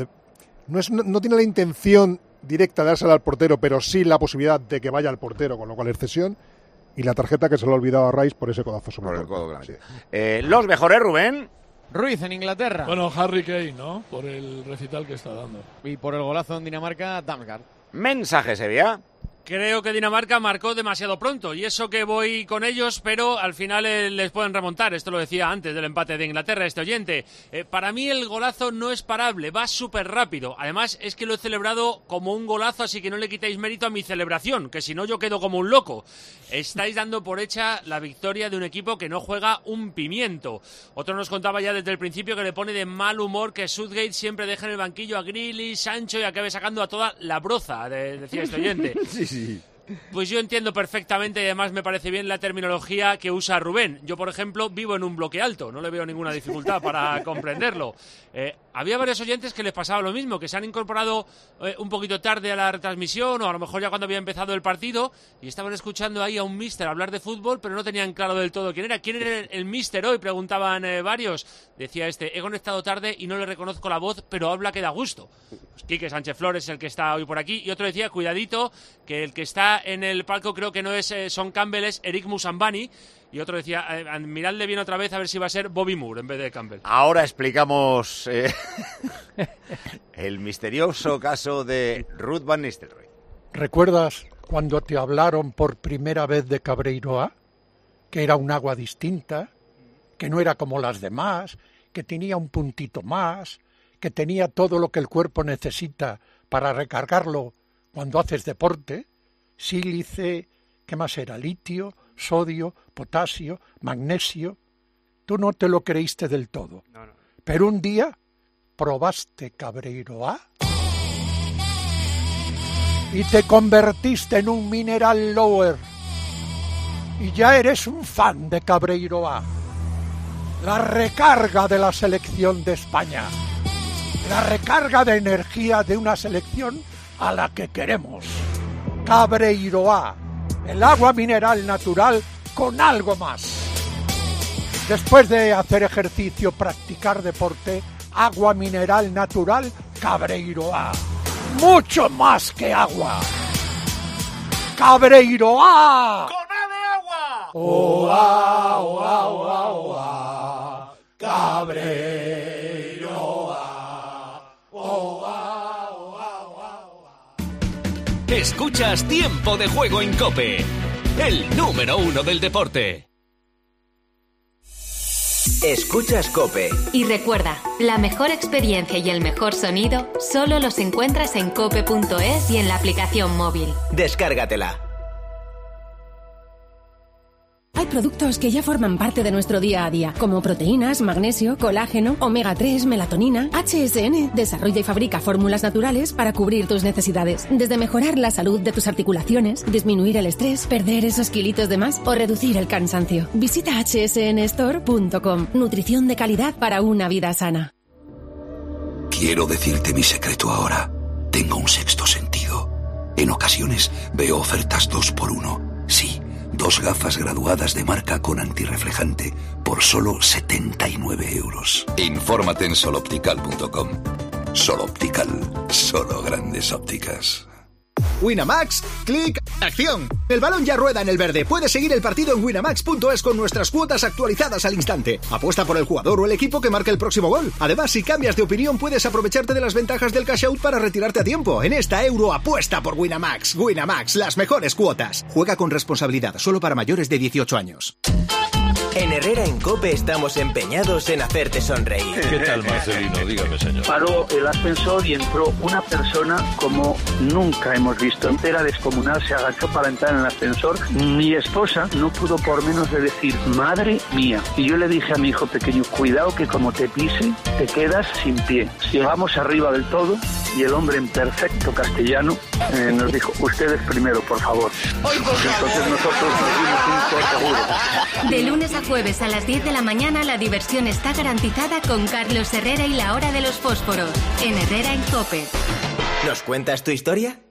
no tiene la intención directa de dársela al portero, pero sí la posibilidad de que vaya al portero, con lo cual es cesión. Y la tarjeta que se le ha olvidado a Rice por ese codazo sobre el codo. Sí. Los mejores, Rubén. Ruiz en Inglaterra. Bueno, Harry Kane, ¿no? Por el recital que está dando. Y por el golazo en Dinamarca, Damsgaard. Mensaje, Sevilla. Creo que Dinamarca marcó demasiado pronto y eso que voy con ellos, pero al final les pueden remontar. Esto lo decía antes del empate de Inglaterra este oyente. Para mí el golazo no es parable, va súper rápido. Además es que lo he celebrado como un golazo, así que no le quitéis mérito a mi celebración, que si no yo quedo como un loco. Estáis dando por hecha la victoria de un equipo que no juega un pimiento. Otro nos contaba ya desde el principio que le pone de mal humor que Southgate siempre deje en el banquillo a Grealish, Sancho y acabe sacando a toda la broza, decía este oyente. Sí. Pues yo entiendo perfectamente y además me parece bien la terminología que usa Rubén. Yo, por ejemplo, vivo en un bloque alto, no le veo ninguna dificultad para comprenderlo. Había varios oyentes que les pasaba lo mismo, que se han incorporado un poquito tarde a la retransmisión o a lo mejor ya cuando había empezado el partido y estaban escuchando ahí a un míster hablar de fútbol, pero no tenían claro del todo quién era. ¿Quién era el míster hoy? Preguntaban varios. Decía he conectado tarde y no le reconozco la voz, pero habla que da gusto. Quique Sánchez Flores es el que está hoy por aquí, y otro decía, cuidadito, que el que está en el palco creo que no es Son Campbell, es Eric Musambani, y otro decía, miradle bien otra vez a ver si va a ser Bobby Moore en vez de Campbell. Ahora explicamos el misterioso caso de Ruud van Nistelrooy. ¿Recuerdas cuando te hablaron por primera vez de Cabreiroa? Que era un agua distinta, que no era como las demás, que tenía un puntito más, que tenía todo lo que el cuerpo necesita para recargarlo cuando haces deporte, sílice, ¿qué más era? Litio, sodio, potasio, magnesio. Tú no te lo creíste del todo. No. Pero un día probaste Cabreiroa y te convertiste en un mineral lower. Y ya eres un fan de Cabreiroa. La recarga de la selección de España. La recarga de energía de una selección a la que queremos. Cabreiroa, el agua mineral natural con algo más. Después de hacer ejercicio, practicar deporte, agua mineral natural Cabreiroa. Mucho más que agua. Cabreiroa. ¡Con A de agua! Oa, oa, oa, oa. Cabreiroa. Oa, oa, oa, oa. Escuchas Tiempo de Juego en COPE, el número 1 del deporte. Escuchas COPE. Y recuerda, la mejor experiencia y el mejor sonido solo los encuentras en cope.es y en la aplicación móvil. Descárgatela. Hay productos que ya forman parte de nuestro día a día, como proteínas, magnesio, colágeno, omega 3, melatonina. HSN desarrolla y fabrica fórmulas naturales para cubrir tus necesidades. Desde mejorar la salud de tus articulaciones, disminuir el estrés, perder esos kilitos de más o reducir el cansancio. Visita hsnstore.com. Nutrición de calidad para una vida sana. Quiero decirte mi secreto ahora. Tengo un sexto sentido. En ocasiones veo ofertas 2x1. Sí. 2 gafas graduadas de marca con antirreflejante por solo 79 euros. Infórmate en soloptical.com. Soloptical, solo grandes ópticas. Winamax, clic, acción. El balón ya rueda en el verde. Puedes seguir el partido en winamax.es con nuestras cuotas actualizadas al instante. Apuesta por el jugador o el equipo que marque el próximo gol. Además, si cambias de opinión, puedes aprovecharte de las ventajas del cash out para retirarte a tiempo. En esta Euro apuesta por Winamax. Winamax, las mejores cuotas. Juega con responsabilidad, solo para mayores de 18 años. En Herrera en COPE estamos empeñados en hacerte sonreír. ¿Qué tal, Marcelino? Dígame, señor. Paró el ascensor y entró una persona como nunca hemos visto. Entera descomunal, se agachó para entrar en el ascensor. Mi esposa no pudo por menos de decir, madre mía. Y yo le dije a mi hijo pequeño, cuidado que como te pise, te quedas sin pie. Llegamos arriba del todo y el hombre en perfecto castellano nos dijo, ustedes primero, por favor. Entonces nosotros nos dimos un seguro. De lunes a jueves a las 10 de la mañana la diversión está garantizada con Carlos Herrera y la hora de los fósforos en Herrera en COPE. ¿Nos cuentas tu historia?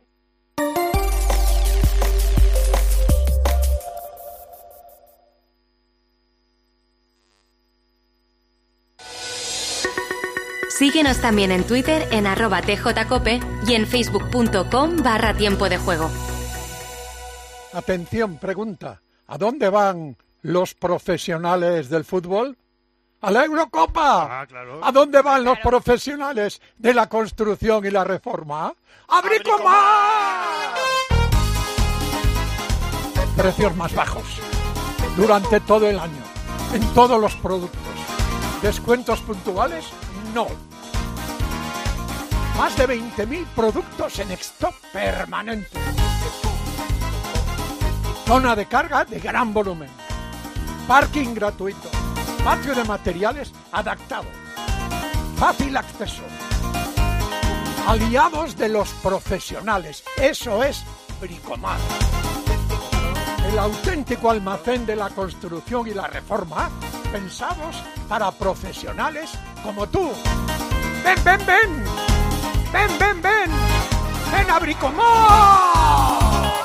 Síguenos también en Twitter en @tjcope y en facebook.com/tiempo de juego. Atención, pregunta. ¿A dónde van los profesionales del fútbol? ¡A la Eurocopa! Claro. ¿A dónde van los profesionales de la construcción y la reforma? ¡A Bricomar! Precios más bajos durante todo el año, en todos los productos. ¿Descuentos puntuales? No. Más de 20.000 productos en stock permanente. Zona de carga de gran volumen. Parking gratuito. Patio de materiales adaptado. Fácil acceso. Aliados de los profesionales. Eso es Bricomar. El auténtico almacén de la construcción y la reforma, pensados para profesionales como tú. ¡Ven, ven, ven! ¡Ven, ven, ven! ¡Ven a Bricomar!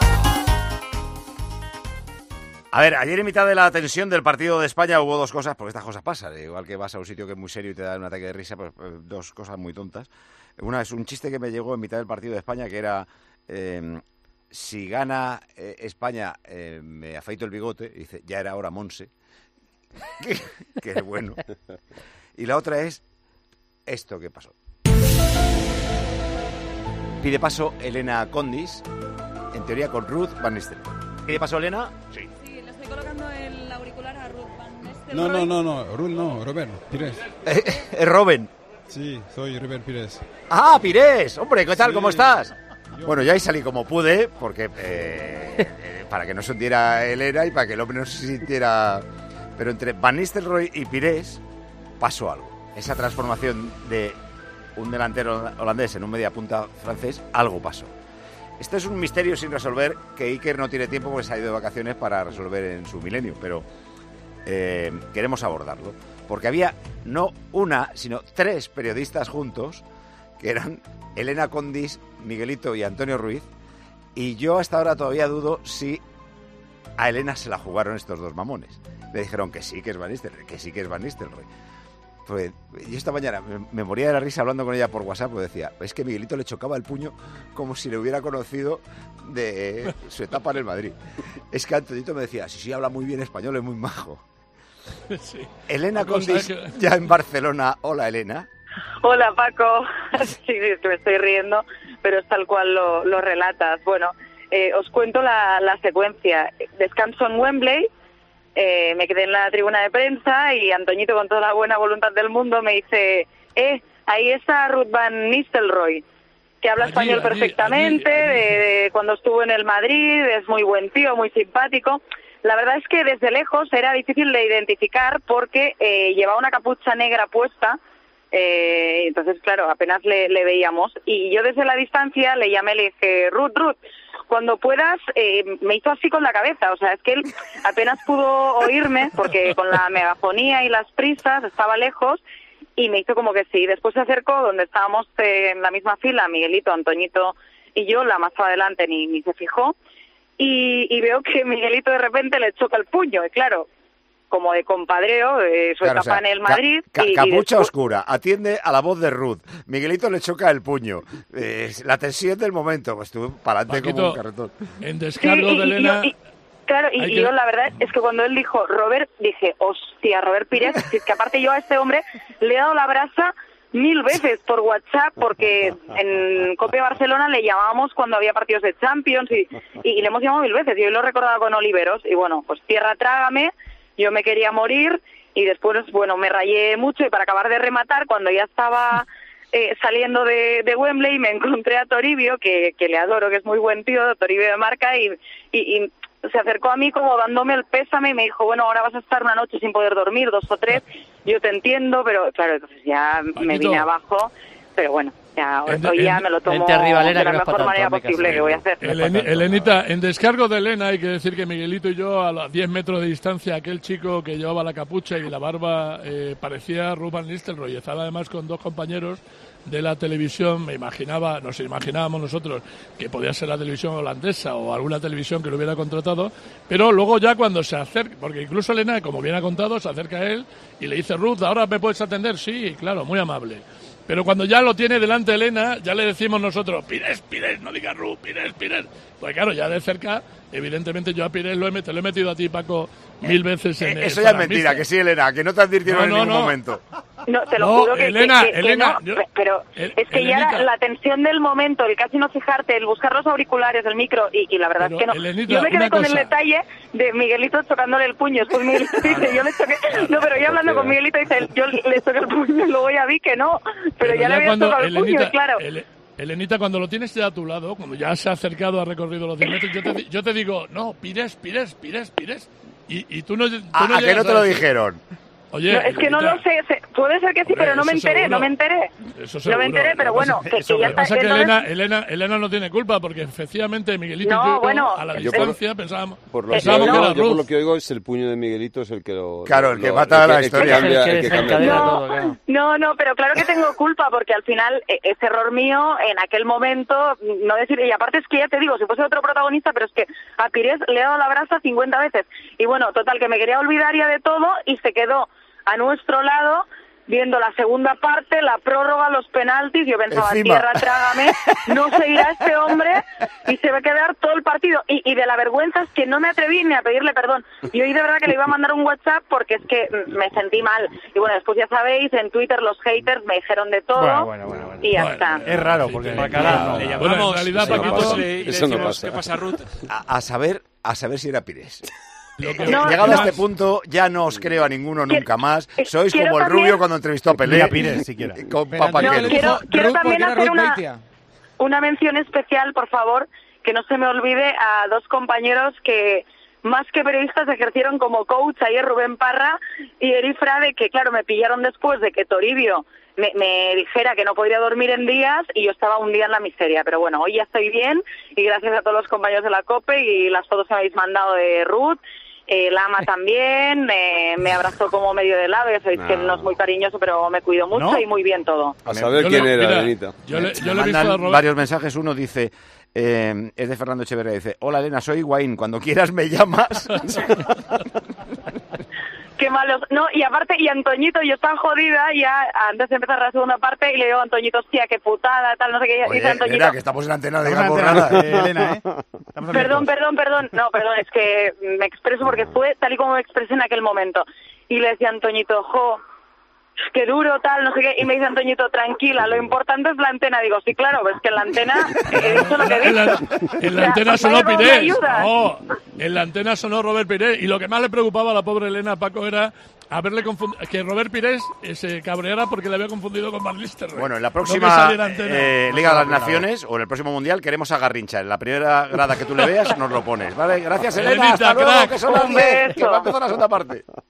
A ver, ayer en mitad de la tensión del partido de España hubo dos cosas, porque estas cosas pasan, igual que vas a un sitio que es muy serio y te da un ataque de risa, pues dos cosas muy tontas. Es un chiste que me llegó en mitad del partido de España, que era, si gana España, me afeito el bigote, y dice, ya era hora Monse, que es bueno. Y la otra es esto que pasó. Pide paso Elena Condis, en teoría con Ruth Van Nistelrooy. ¿Pide paso Elena? Sí. Sí, le estoy colocando el auricular a Ruth Van Nistelrooy. No, Ruth no, Robert Pires. ¿Es Robin? Sí, soy Robert Pires. ¡Ah, Pires! Hombre, ¿qué tal? Sí. ¿Cómo estás? Bueno, yo ahí salí como pude, porque para que no se hundiera Elena y para que el hombre no se sintiera... Pero entre Van Nistelrooy y Pires pasó algo. Esa transformación de un delantero holandés en un mediapunta francés, algo pasó. Esto es un misterio sin resolver que Iker no tiene tiempo porque se ha ido de vacaciones para resolver en su milenio, pero queremos abordarlo. Porque había no una, sino 3 periodistas juntos, que eran Elena Condis, Miguelito y Antonio Ruiz, y yo hasta ahora todavía dudo si a Elena se la jugaron estos 2 mamones. Le dijeron que sí, que es Van Nistelrooy, Pues yo esta mañana me moría de la risa hablando con ella por WhatsApp, pues decía, es que Miguelito le chocaba el puño como si le hubiera conocido de su etapa en el Madrid. Es que Antonito me decía, sí, habla muy bien español, es muy majo. Sí. Elena Condis, ya en Barcelona. Hola, Elena. Hola, Paco. Sí, es que me estoy riendo, pero es tal cual lo relatas. Bueno, os cuento la secuencia. Descanso en Wembley. Me quedé en la tribuna de prensa y Antoñito, con toda la buena voluntad del mundo, me dice, ahí está Ruth Van Nistelrooy, que habla español perfectamente, de cuando estuvo en el Madrid, es muy buen tío, muy simpático. La verdad es que desde lejos era difícil de identificar porque llevaba una capucha negra puesta, entonces, claro, apenas le veíamos. Y yo desde la distancia le llamé, le dije, Ruth, cuando puedas, me hizo así con la cabeza, o sea, es que él apenas pudo oírme porque con la megafonía y las prisas estaba lejos y me hizo como que sí. Después se acercó donde estábamos en la misma fila, Miguelito, Antoñito y yo, la más adelante ni se fijó, y veo que Miguelito de repente le choca el puño, y claro, como de compadreo, su etapa en el Madrid. Capucha después... oscura, atiende a la voz de Ruth. Miguelito le choca el puño. La tensión del momento, pues tú para adelante como un carretón. En descargo de Elena... Yo la verdad es que cuando él dijo Robert, dije, hostia, Robert Pires, es que aparte yo a este hombre le he dado la brasa 1000 veces por WhatsApp, porque en COPE Barcelona le llamábamos cuando había partidos de Champions y le hemos llamado 1000 veces. Y hoy lo he recordado con Oliveros y bueno, pues tierra trágame. Yo me quería morir y después, bueno, me rayé mucho y para acabar de rematar, cuando ya estaba saliendo de Wembley, me encontré a Toribio, que le adoro, que es muy buen tío, Toribio de Marca, y se acercó a mí como dándome el pésame y me dijo, bueno, ahora vas a estar una noche sin poder dormir, 2 o 3, yo te entiendo, pero claro, entonces ya me vine abajo, pero bueno. Ya, hoy ya me lo tomo de la mejor manera posible que voy a hacer. Elenita, en descargo de Elena hay que decir que Miguelito y yo, a 10 metros de distancia, aquel chico que llevaba la capucha y la barba parecía Ruth Van Nistelrooy. Estaba además con 2 compañeros de la televisión. Nos imaginábamos nosotros que podía ser la televisión holandesa o alguna televisión que lo hubiera contratado, pero luego ya cuando se acerca, porque incluso Elena, como bien ha contado, se acerca a él y le dice, Ruth, ¿ahora me puedes atender? Sí, claro, muy amable. Pero cuando ya lo tiene delante Elena, ya le decimos nosotros, Pires, no digas Ruth, Pires. Pues claro, ya de cerca, evidentemente yo a Pires te lo he metido a ti, Paco, 1000 veces en eso ya es mentira, que sí, Elena, que no te advirtieron en ningún momento. No, te lo juro que Elena, no, pero es que ya la tensión del momento, el casi no fijarte, el buscar los auriculares, el micro, y la verdad es que no. Elenita, yo me quedé con el detalle de Miguelito chocándole el puño. Después Miguelito dice, yo le choqué. No, pero yo hablando con Miguelito dice, yo le choqué el puño y luego ya vi que no. Pero ya le había tocado el puño, claro. Elenita, cuando lo tienes ya a tu lado, cuando ya se ha acercado, ha recorrido los 10 metros, yo te digo, no, Pires. Y tú no. ¿A que no te lo dijeron? Oye, no, es que no lo sé, puede ser que sí, pero no me enteré. No me enteré, pero bueno, que ya está. Pasa que Elena no tiene culpa, porque efectivamente Miguelito y yo, a la distancia, pensábamos que era Ruth. Yo por lo que oigo es el puño de Miguelito, es el que lo... Claro, el que mata la historia. No, pero claro que tengo culpa, porque al final es error mío en aquel momento no decir... Y aparte es que ya te digo, si fuese otro protagonista, pero es que a Pires le he dado la brasa 50 veces. Y bueno, total, que me quería olvidar ya de todo y se quedó a nuestro lado viendo la segunda parte, la prórroga, los penaltis. Yo pensaba, Encima. tierra, trágame, no seguirá este hombre y se va a quedar todo el partido. Y de la vergüenza es que no me atreví ni a pedirle perdón. Y hoy de verdad que le iba a mandar un WhatsApp porque es que me sentí mal. Y bueno, después ya sabéis, en Twitter los haters me dijeron de todo. Bueno. Y ya está. Es raro, porque Le llamamos, en realidad, le llamamos Paquito, y le eso no decimos, pasa. ¿qué pasa, Ruth? a saber si era Pires. No, Llegado no. a este punto, ya no os creo a ninguno nunca más. Sois quiero como el también- rubio cuando entrevistó a Pelé. Ni a Pires, siquiera. Con Espérate, Papa No, Kelu. quiero Ruth, también porque era hacer Ruth Beitia. una mención especial, por favor, que no se me olvide a dos compañeros que más que periodistas ejercieron como coach ayer, Rubén Parra y Eri Frade, que claro, me pillaron después de que Toribio me dijera que no podría dormir en días y yo estaba un día en la miseria. Pero bueno, hoy ya estoy bien y gracias a todos los compañeros de la COPE y las fotos que me habéis mandado de Ruth. Lama también, me abrazó como medio de lado, ya sabéis que no es muy cariñoso, pero me cuido mucho ¿No? y muy bien todo. A saber Yo quién le- era, mira, Elenita. Yo le he visto a Mandan Robert. varios mensajes. Uno dice, es de Fernando Echeverría, dice: hola Elena, soy Higuaín, cuando quieras me llamas. Qué malos. No, y aparte, y Antoñito, yo estaba jodida ya antes de empezar la segunda parte y le digo a Antoñito, hostia, qué putada, tal, no sé qué. Y Oye, dice Antoñito, Elena, que estamos en antena, Estamos digamos en antena, nada. Elena, perdón. No, perdón, es que me expreso porque fue tal y como me expresé en aquel momento. Y le decía a Antoñito, jo, qué duro, tal, no sé qué. Y me dice Antoñito, tranquila, lo importante es la antena. Digo, sí, claro, pues que en la antena he dicho lo que he En la, dicho. en la O sea, antena sonó vaya cómo me Pires. ayudas. No, en la antena sonó Robert Pires. Y lo que más le preocupaba a la pobre Elena, Paco, era haberle confundido, que Robert Pires se cabreara porque le había confundido con Van Nistelrooy. Bueno, en la No próxima que saliera antena. Liga de las Naciones o en el próximo Mundial queremos a Garrincha. En la primera grada que tú le veas nos lo pones, ¿vale? Gracias, Elena. Elenita, Hasta luego, crack. que son las Un 10, que beso. va a empezar la segunda parte.